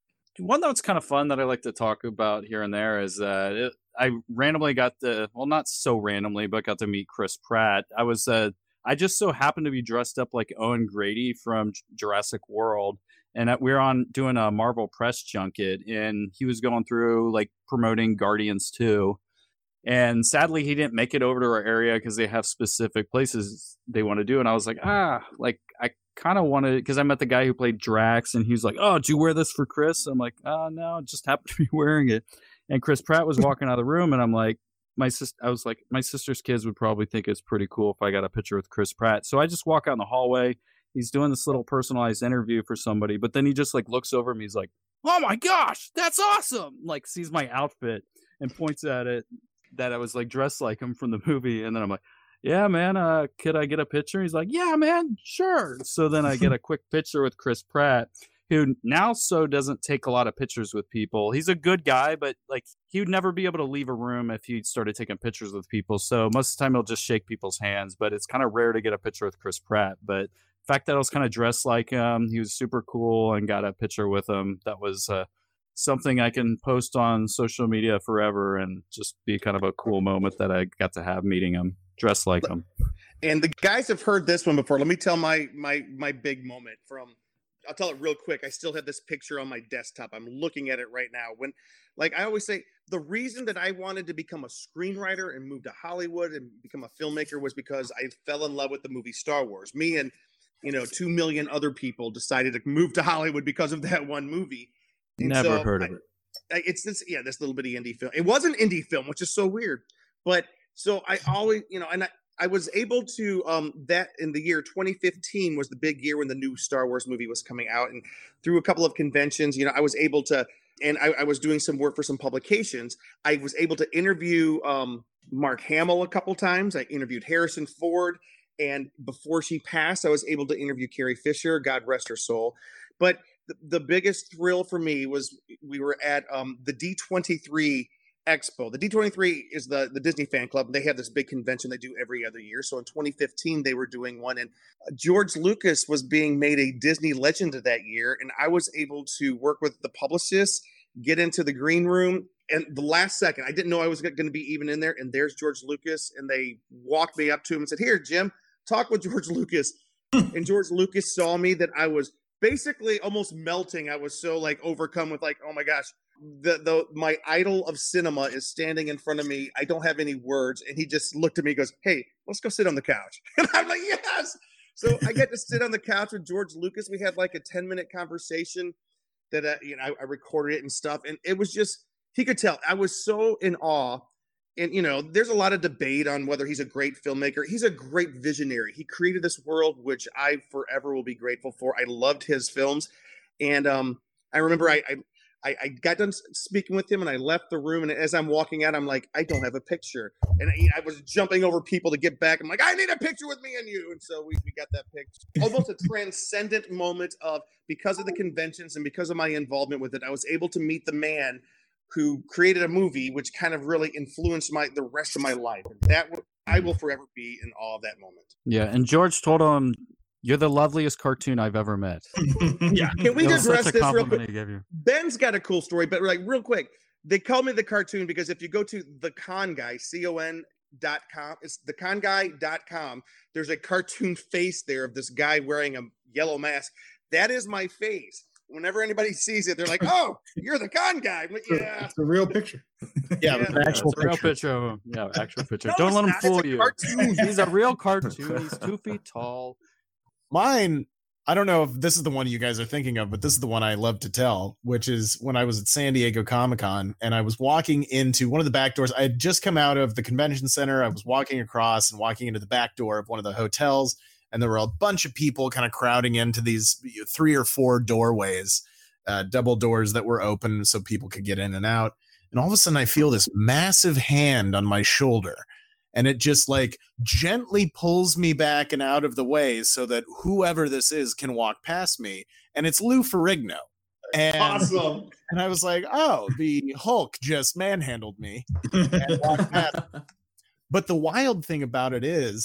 D: One that's kind of fun that I like to talk about here and there is that it, I randomly got to, well, not so randomly, but got to meet Chris Pratt. I was, uh, I just so happened to be dressed up like Owen Grady from Jurassic World, and we were on doing a Marvel press junket, and he was going through like promoting Guardians two. And sadly, he didn't make it over to our area because they have specific places they want to do. And I was like, ah, like I kind of wanted, because I met the guy who played Drax, and he was like, oh, did you wear this for Chris? I'm like, oh, no, I just happened to be wearing it. And Chris Pratt was walking out of the room, and I'm like, my sis- I was like, my sister's kids would probably think it's pretty cool if I got a picture with Chris Pratt. So I just walk out in the hallway. He's doing this little personalized interview for somebody, but then he just like looks over me. He's like, oh my gosh, that's awesome. Like sees my outfit and points at it that I was like dressed like him from the movie. And then I'm like, yeah, man, uh, could I get a picture? He's like, yeah, man, sure. So then I get a quick picture with Chris Pratt, who now so doesn't take a lot of pictures with people. He's a good guy, but like he would never be able to leave a room if he started taking pictures with people. So most of the time he'll just shake people's hands, but it's kind of rare to get a picture with Chris Pratt. But the fact that I was kind of dressed like him, he was super cool, and got a picture with him, that was uh, something I can post on social media forever and just be kind of a cool moment that I got to have meeting him, dressed like him.
C: And the guys have heard this one before. Let me tell my my my big moment from, I'll tell it real quick. I still have this picture on my desktop. I'm looking at it right now. When, like I always say, the reason that I wanted to become a screenwriter and move to Hollywood and become a filmmaker was because I fell in love with the movie Star Wars. Me and, you know, two million other people decided to move to Hollywood because of that one movie. And
D: Never
C: so
D: heard of
C: I,
D: it.
C: I, it's this, yeah, this little bitty indie film. It was an indie film, which is so weird. But so I always, you know, and I, I was able to, um, that in the year twenty fifteen was the big year when the new Star Wars movie was coming out. And through a couple of conventions, you know, I was able to, and I, I was doing some work for some publications. I was able to interview um, Mark Hamill a couple times. I interviewed Harrison Ford. And before she passed, I was able to interview Carrie Fisher, God rest her soul. But the, the biggest thrill for me was we were at um, the D twenty-three Expo. The D twenty-three is the, the Disney fan club. They have this big convention they do every other year. So in twenty fifteen, they were doing one, and George Lucas was being made a Disney legend that year. And I was able to work with the publicists, get into the green room. And the last second, I didn't know I was going to be even in there. And there's George Lucas. And they walked me up to him and said, here, Jim, talk with George Lucas. And George Lucas saw me that I was basically almost melting. I was so like overcome with like, oh my gosh, the the my idol of cinema is standing in front of me. I don't have any words. And he just looked at me and goes, hey, let's go sit on the couch. And I'm like, yes. So I get to sit on the couch with George Lucas. We had like a ten minute conversation that uh, you know I, I recorded it and stuff. And it was just, he could tell I was so in awe. And, you know, there's a lot of debate on whether he's a great filmmaker. He's a great visionary. He created this world, which I forever will be grateful for. I loved his films. And um, I remember I, I I got done speaking with him, and I left the room. And as I'm walking out, I'm like, I don't have a picture. And I, I was jumping over people to get back. I'm like, I need a picture with me and you. And so we, we got that picture. Almost a transcendent moment of, because of the conventions and because of my involvement with it, I was able to meet the man who created a movie which kind of really influenced my the rest of my life. And that w- I will forever be in awe of that moment.
D: Yeah, and George told him, "You're the loveliest cartoon I've ever met."
C: Yeah, can we
D: That was
C: address
D: such a
C: this real
D: compliment
C: quick?
D: he gave you.
C: Ben's got a cool story, but like real quick, they call me the cartoon because if you go to the Con Guy, C O N dot com, it's the con guy dot com. There's a cartoon face there of this guy wearing a yellow mask. That is my face. Whenever anybody sees it, they're like, "Oh, you're the con guy." I'm like, yeah,
E: It's a real picture.
F: Yeah,
C: Yeah.
F: an actual
D: It's a real
F: picture.
D: picture of him. Yeah, actual picture.
C: No,
D: Don't
C: it's
D: let him
C: not. It's
D: fool
C: a
D: you.
C: cartoon.
D: He's a real cartoon. He's two feet tall.
F: Mine, I don't know if this is the one you guys are thinking of, but this is the one I love to tell, which is when I was at San Diego Comic-Con and I was walking into one of the back doors. I had just come out of the convention center. I was walking across and walking into the back door of one of the hotels, and there were a bunch of people kind of crowding into these three or four doorways, uh, double doors that were open so people could get in and out. And all of a sudden I feel this massive hand on my shoulder, and it just like gently pulls me back and out of the way so that whoever this is can walk past me. And it's Lou Ferrigno. And,
C: Awesome.
F: and I was like, oh, the Hulk just manhandled me and walked past. But the wild thing about it is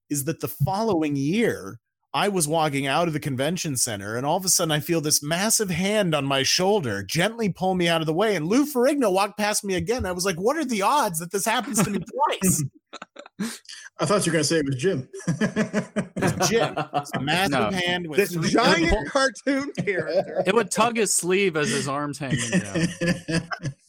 F: is that the following year, I was walking out of the convention center, and all of a sudden I feel this massive hand on my shoulder gently pull me out of the way, and Lou Ferrigno walked past me again. I was like, what are the odds that this happens to me twice?
E: I thought you were going to say it was Jim.
F: It was Jim. It's a massive
D: No.
F: hand with
C: This
F: three-
C: giant cartoon character.
D: It would tug his sleeve as his arms hanging down.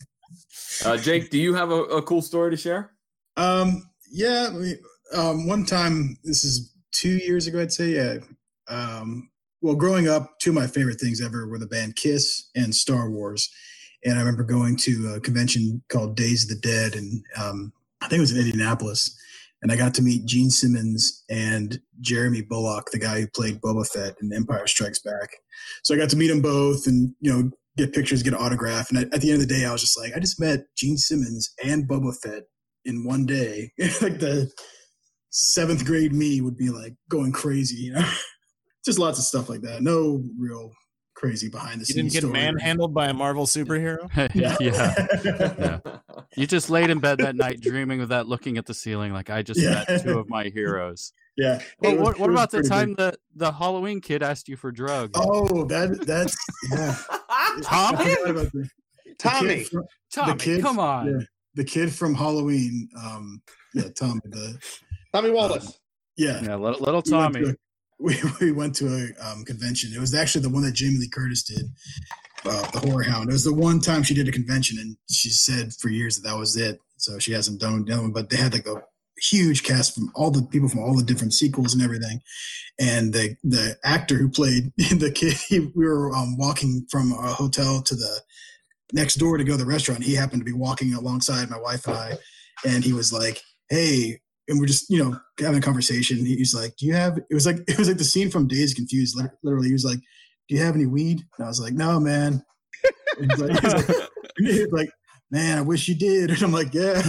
A: Uh, Jake, do you have a, a cool story to share?
E: Um, yeah, we, um, one time, this is two years ago, I'd say, yeah. Um, well, growing up, two of my favorite things ever were the band Kiss and Star Wars. And I remember going to a convention called Days of the Dead, and um, I think it was in Indianapolis. And I got to meet Gene Simmons and Jeremy Bullock, the guy who played Boba Fett in Empire Strikes Back. So I got to meet them both and, you know, get pictures, get an autograph. And at the end of the day, I was just like, I just met Gene Simmons and Boba Fett in one day. Like the seventh grade me would be like going crazy, you know? Just lots of stuff like that. No real crazy behind the
F: You
E: scenes
F: didn't get
E: story.
F: manhandled by a Marvel superhero?
D: yeah. yeah. You just laid in bed that night dreaming of that, looking at the ceiling like, I just
E: Yeah.
D: met two of my heroes.
E: Yeah.
D: Well,
E: It was-
D: what, what
E: it was
D: about the
E: pretty
D: time
E: good.
D: that the Halloween kid asked you for drugs?
E: Oh, that that's yeah. I
D: Tommy?
E: forgot about the- the
C: Tommy.
E: kid from-
D: Tommy,
E: kid-
D: come on.
E: yeah, the kid from Halloween. Um, yeah, Tommy. The
C: Tommy Wallace.
E: yeah,
D: Yeah, little, little
E: We went
D: Tommy.
E: to a- We, we went to a um, convention. It was actually the one that Jamie Lee Curtis did, uh, the Horror Hound. It was the one time she did a convention, and she said for years that that was it. So she hasn't done another one. But they had like a huge cast from all the people from all the different sequels and everything. And the the actor who played the kid, he, we were um, walking from a hotel to the next door to go to the restaurant. He happened to be walking alongside my wife and I, and he was like, "Hey." And we're just, you know, having a conversation. He's like, "Do you have?" It was like it was like the scene from Dazed and Confused. Lit- Literally, he was like, "Do you have any weed?" And I was like, "No, man." And he's like, he's like, he's like, "Man, I wish you did." And I'm like, "Yeah."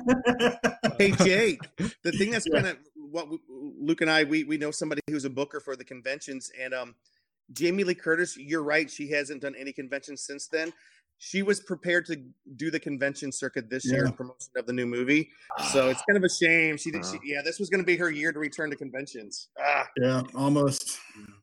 C: Hey, Jake, the thing that's
E: Yeah.
C: kind of what we- Luke and I, we, we know somebody who's a booker for the conventions. And um, Jamie Lee Curtis, you're right. She hasn't done any conventions since then. She was prepared to do the convention circuit this year
E: Yeah.
C: in promotion of the new movie. So it's kind of a shame. She did. She,
A: Wow.
C: yeah, this was going to be her year to return to conventions. Ah,
E: Yeah, almost.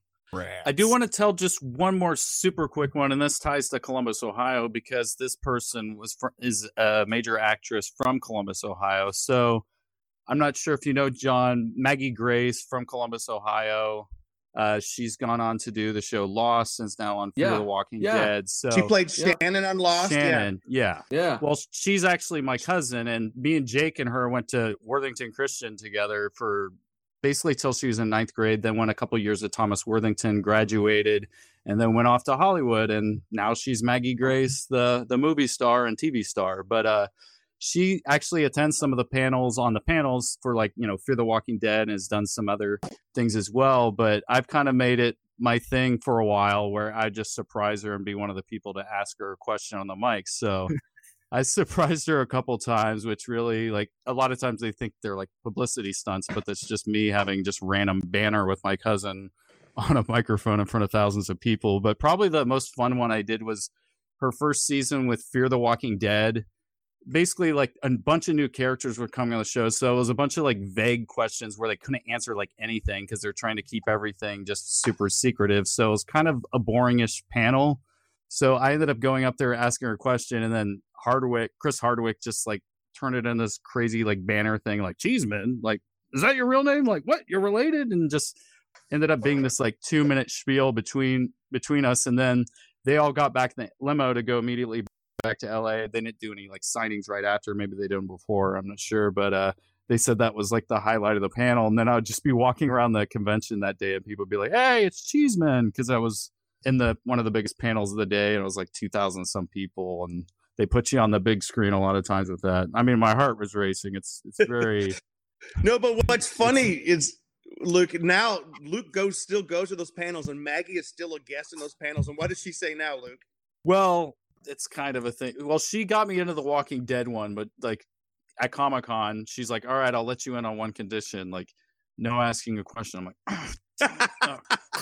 D: I do want to tell just one more super quick one, and this ties to Columbus, Ohio, because this person was fr- is a major actress from Columbus, Ohio. So I'm not sure if you know John, Maggie Grace from Columbus, Ohio. Uh, she's gone on to do the show Lost and is now on Fear
A: Yeah,
D: the Walking
A: yeah.
D: Dead. So
C: she played
A: yeah.
C: Shannon on Lost.
D: Shannon, yeah.
A: Yeah.
D: Well, she's actually my cousin, and me and Jake and her went to Worthington Christian together for basically till she was in ninth grade. Then went a couple years at Thomas Worthington, graduated, and then went off to Hollywood. And now she's Maggie Grace, the the movie star and T V star. But uh, she actually attends some of the panels on the panels for, like, you know, Fear the Walking Dead, and has done some other things as well. But I've kind of made it my thing for a while where I just surprise her and be one of the people to ask her a question on the mic. So I surprised her a couple times, which really, like, a lot of times they think they're like publicity stunts, but that's just me having just random banner with my cousin on a microphone in front of thousands of people. But probably the most fun one I did was her first season with Fear the Walking Dead. Basically, like, a bunch of new characters were coming on the show, so it was a bunch of like vague questions where they couldn't answer like anything because they're trying to keep everything just super secretive. So it was kind of a boringish panel. So I ended up going up there asking her a question, and then Hardwick, Chris Hardwick, just like turned it into this crazy like banner thing, like, Cheeseman, like, is that your real name? Like, what? You're related? And just ended up being this like two minute spiel between between us, and then they all got back in the limo to go immediately back to L A. They didn't do any like signings right after. Maybe they did them before. I'm not sure, but uh, they said that was like the highlight of the panel. And then I would just be walking around the convention that day, and people would be like, "Hey, it's Cheeseman," because I was in the one of the biggest panels of the day, and it was like two thousand some people, and they put you on the big screen a lot of times with that. I mean, my heart was racing. It's it's very
C: No, but what's funny is Luke. Now Luke goes still goes to those panels, and Maggie is still a guest in those panels. And what does she say now, Luke?
D: well. It's kind of a thing. Well, she got me into the Walking Dead one, but like at Comic-Con, she's like, "All right, I'll let you in on one condition, like no asking a question." I'm like, oh,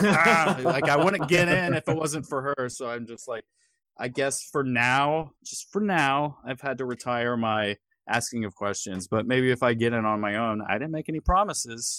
D: ah, like I wouldn't get in if it wasn't for her. So I'm just like, I guess for now, just for now, I've had to retire my asking of questions. But maybe if I get in on my own, I didn't make any promises.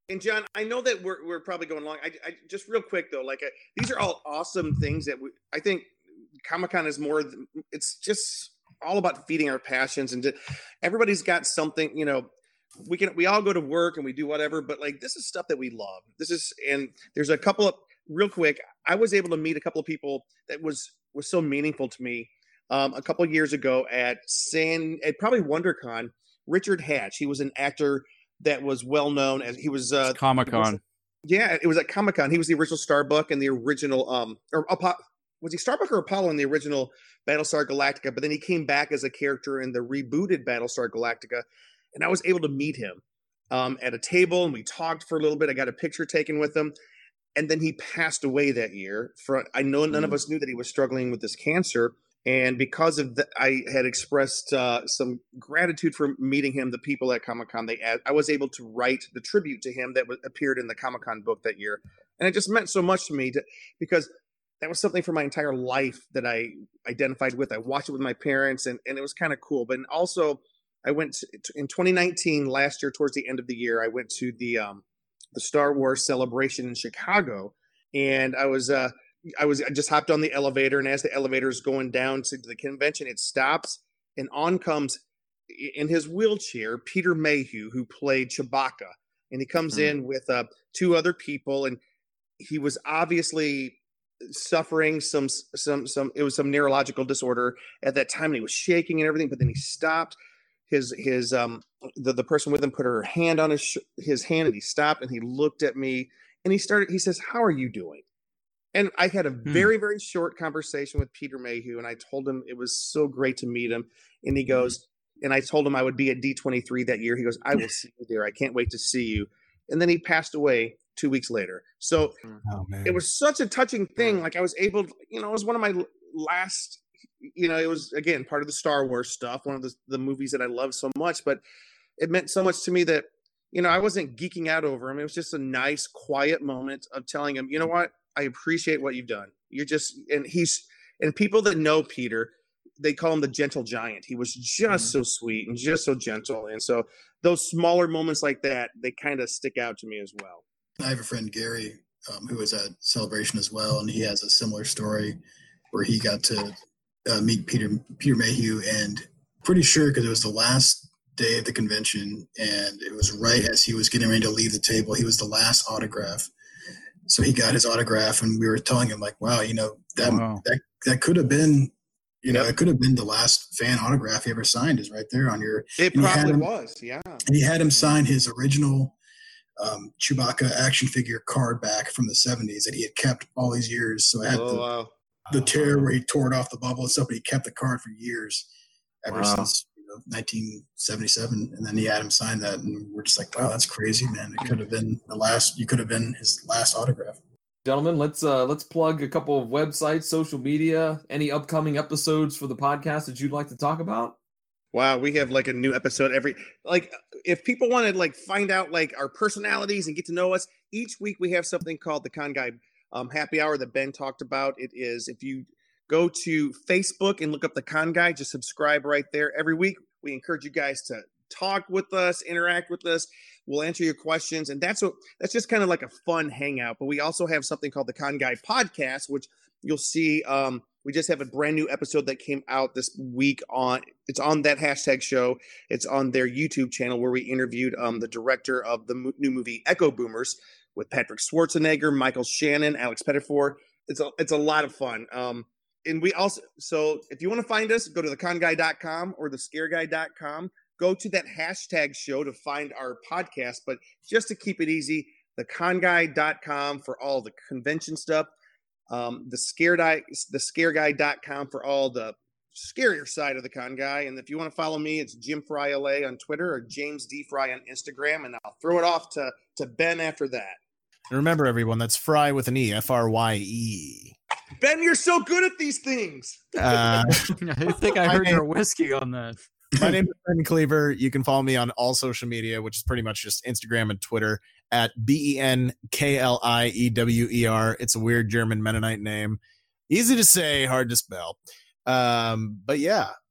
C: And John, I know that we're we're probably going long. I, I just real quick though, like uh, these are all awesome things that we, I think Comic-Con is more. It's just all about feeding our passions, and to, everybody's got something. You know, we can we all go to work and we do whatever, but like this is stuff that we love. This is and there's a couple of real quick. I was able to meet a couple of people that was was so meaningful to me um, a couple of years ago at San at probably WonderCon. Richard Hatch, he was an actor that was well known as he was uh
D: Comic-Con.
C: Yeah, it was at Comic-Con. He was the original Starbuck and the original um or was he Starbuck or Apollo in the original Battlestar Galactica, but then he came back as a character in the rebooted Battlestar Galactica, and I was able to meet him um at a table, and we talked for a little bit. I got a picture taken with him, and then he passed away that year. For I know none mm. of us knew that he was struggling with this cancer. And because of that, I had expressed uh, some gratitude for meeting him. The people at Comic-Con, they I was able to write the tribute to him that was, appeared in the Comic-Con book that year, and it just meant so much to me to, because that was something for my entire life that I identified with. I watched it with my parents, and, and it was kind of cool. But also, I went to, in twenty nineteen, last year, towards the end of the year, I went to the um, the Star Wars celebration in Chicago, and I was. Uh, I was I just hopped on the elevator, and as the elevator is going down to the convention, it stops, and on comes in his wheelchair Peter Mayhew, who played Chewbacca, and he comes mm. in with uh, two other people, and he was obviously suffering some some some it was some neurological disorder at that time, and he was shaking and everything. But then he stopped. His his um the the person with him put her hand on his sh- his hand, and he stopped, and he looked at me, and he started. He says, "How are you doing?" And I had a very, very short conversation with Peter Mayhew, and I told him it was so great to meet him. And he goes, and I told him I would be at D twenty-three that year. He goes, "I will see you there. I can't wait to see you." And then he passed away two weeks later. So oh, it was such a touching thing. Like I was able to, you know, it was one of my last, you know, it was, again, part of the Star Wars stuff, one of the, the movies that I love so much. But it meant so much to me that, you know, I wasn't geeking out over him. It was just a nice, quiet moment of telling him, you know what? I appreciate what you've done. You're just, and he's, and people that know Peter, they call him the gentle giant. He was just mm-hmm. so sweet and just so gentle. And so those smaller moments like that, they kind of stick out to me as well.
E: I have a friend, Gary, um, who was at Celebration as well. And he has a similar story where he got to uh, meet Peter, Peter Mayhew, and pretty sure because it was the last day of the convention and it was right as he was getting ready to leave the table. He was the last autograph. So he got his autograph, and we were telling him, like, wow, you know, that wow. that that could have been, you know, yep. it could have been the last fan autograph he ever signed is right there on your.
C: It probably him, was, yeah.
E: And he had him sign his original um, Chewbacca action figure card back from the seventies that he had kept all these years. So I had oh, the, wow. the tear where he tore it off the bubble and stuff, but he kept the card for years, ever wow. since you know, nineteen seventy-seven. And then he had him sign that, and we're just like, wow, that's crazy, man. It could have been the last. You could have been his last autograph.
A: Gentlemen, let's uh, let's plug a couple of websites, social media, any upcoming episodes for the podcast that you'd like to talk about.
C: Wow, we have like a new episode every, like if people want to like find out like our personalities and get to know us, each week we have something called the Con Guy um, Happy Hour that Ben talked about. It is, if you go to Facebook and look up the Con Guy, just subscribe right there. Every week we encourage you guys to talk with us, interact with us. We'll answer your questions. And that's what, that's just kind of like a fun hangout. But we also have something called the Con Guy Podcast, which you'll see. Um, we just have a brand new episode that came out this week on, it's on that hashtag show. It's on their YouTube channel where we interviewed um, the director of the mo- new movie Echo Boomers with Patrick Schwarzenegger, Michael Shannon, Alex Pettifor. It's a, it's a lot of fun. Um, and we also, so if you want to find us, go to the con guy dot com or the scare guy dot com. Go to that hashtag show to find our podcast. But just to keep it easy, the con guy dot com for all the convention stuff. Um, the scare guy, the scare guy dot com for all the scarier side of the Con Guy. And if you want to follow me, it's Jim Fry L A on Twitter or James D Fry on Instagram. And I'll throw it off to, to Ben after that.
F: And remember, everyone, that's Fry with an E, F R Y E.
C: Ben, you're so good at these things.
D: Uh, I think I heard your whiskey on that.
F: My name is Ben Cleaver. You can follow me on all social media, which is pretty much just Instagram and Twitter at B E N K L I E W E R. It's a weird German Mennonite name. Easy to say, hard to spell. Um, but yeah,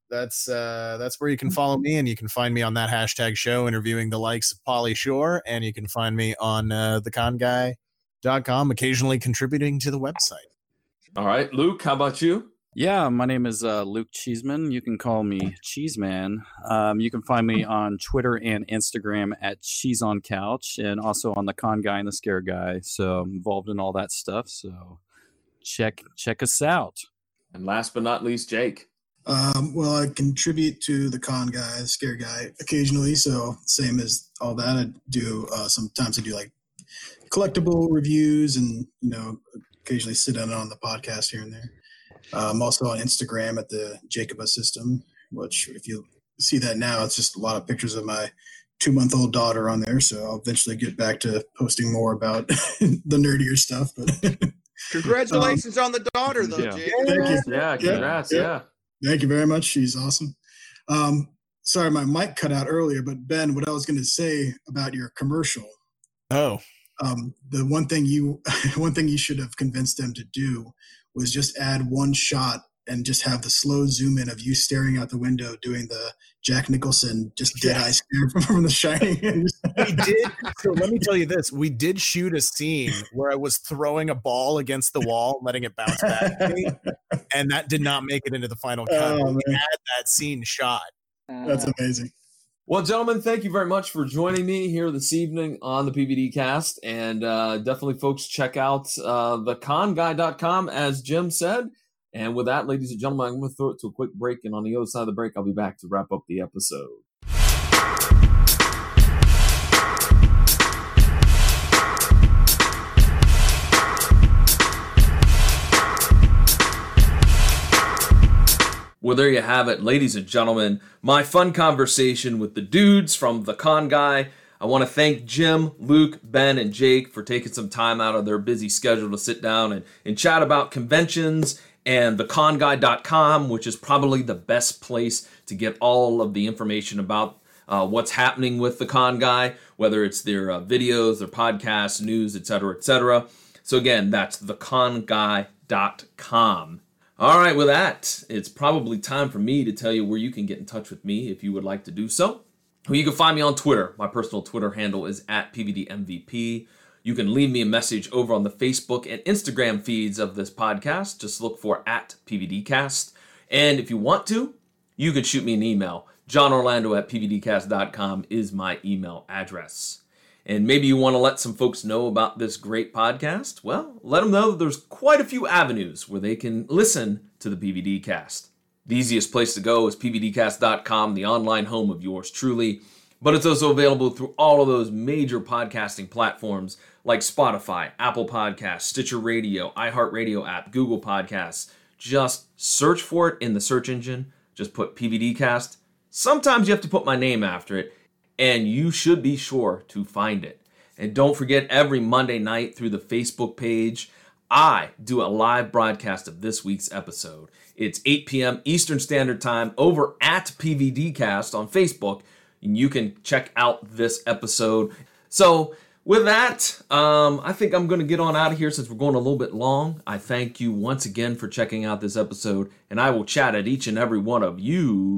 F: that's uh, that's where you can follow me, and you can find me on that hashtag show interviewing the likes of Pauly Shore, and you can find me on uh, the con guy dot com, occasionally contributing to the website.
A: All right, Luke, how about you?
D: Yeah, my name is uh, Luke Cheeseman. You can call me Cheeseman. Um, you can find me on Twitter and Instagram at Cheese on Couch, and also on the Con Guy and the Scare Guy. So I'm involved in all that stuff. So check check us out.
A: And last but not least, Jake.
E: Um, well, I contribute to the Con Guy, the Scare Guy occasionally. So same as all that, I do. Uh, sometimes I do like collectible reviews, and you know, occasionally sit in on the podcast here and there. Uh, I'm also on Instagram at the Jacoba System, which if you see that now, it's just a lot of pictures of my two-month-old daughter on there. So I'll eventually get back to posting more about the nerdier stuff. But
C: congratulations um, on the daughter, though,
D: yeah.
C: Jake.
E: Thank you.
A: Yeah, congrats.
E: Yeah,
A: Yeah.
E: yeah. Thank you very much. She's awesome. Um, sorry, my mic cut out earlier, but Ben, what I was going to say about your commercial.
F: Oh,
E: um, the one thing you one thing you should have convinced them to do was just add one shot and just have the slow zoom in of you staring out the window doing the Jack Nicholson just dead eye stare from The Shining.
F: We did. So let me tell you this: we did shoot a scene where I was throwing a ball against the wall, letting it bounce back to me, and that did not make it into the final cut.
E: Oh,
F: we
E: man.
F: had that scene shot.
E: That's amazing.
A: Well, gentlemen, thank you very much for joining me here this evening on the P V D Cast. And uh, definitely, folks, check out uh, the con guy dot com, as Jim said. And with that, ladies and gentlemen, I'm going to throw it to a quick break. And on the other side of the break, I'll be back to wrap up the episode. Well, there you have it, ladies and gentlemen. My fun conversation with the dudes from The Con Guy. I want to thank Jim, Luke, Ben, and Jake for taking some time out of their busy schedule to sit down and, and chat about conventions and the con guy dot com, which is probably the best place to get all of the information about uh, what's happening with The Con Guy, whether it's their uh, videos, their podcasts, news, et cetera, et cetera. So again, that's the con guy dot com. All right, with that, it's probably time for me to tell you where you can get in touch with me if you would like to do so. Well, you can find me on Twitter. My personal Twitter handle is at P V D M V P. You can leave me a message over on the Facebook and Instagram feeds of this podcast. Just look for at P V D Cast. And if you want to, you can shoot me an email. John Orlando at P V D cast dot com is my email address. And maybe you want to let some folks know about this great podcast. Well, let them know that there's quite a few avenues where they can listen to the P V D Cast. The easiest place to go is P V D cast dot com, the online home of yours truly. But it's also available through all of those major podcasting platforms like Spotify, Apple Podcasts, Stitcher Radio, iHeartRadio app, Google Podcasts. Just search for it in the search engine. Just put P V D Cast. Sometimes you have to put my name after it, and you should be sure to find it. And don't forget, every Monday night through the Facebook page, I do a live broadcast of this week's episode. It's eight p.m. Eastern Standard Time over at P V D Cast on Facebook, and you can check out this episode. So with that, um, I think I'm going to get on out of here since we're going a little bit long. I thank you once again for checking out this episode, and I will chat at each and every one of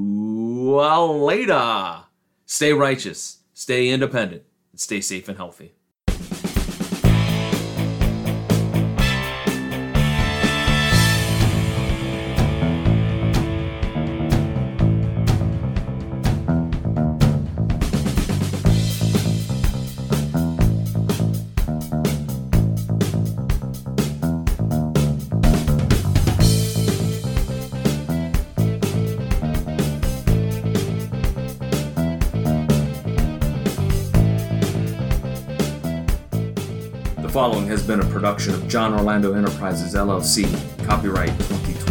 A: you well, later. Stay righteous, stay independent, and stay safe and healthy. The following has been a production of John Orlando Enterprises, L L C, copyright twenty twenty.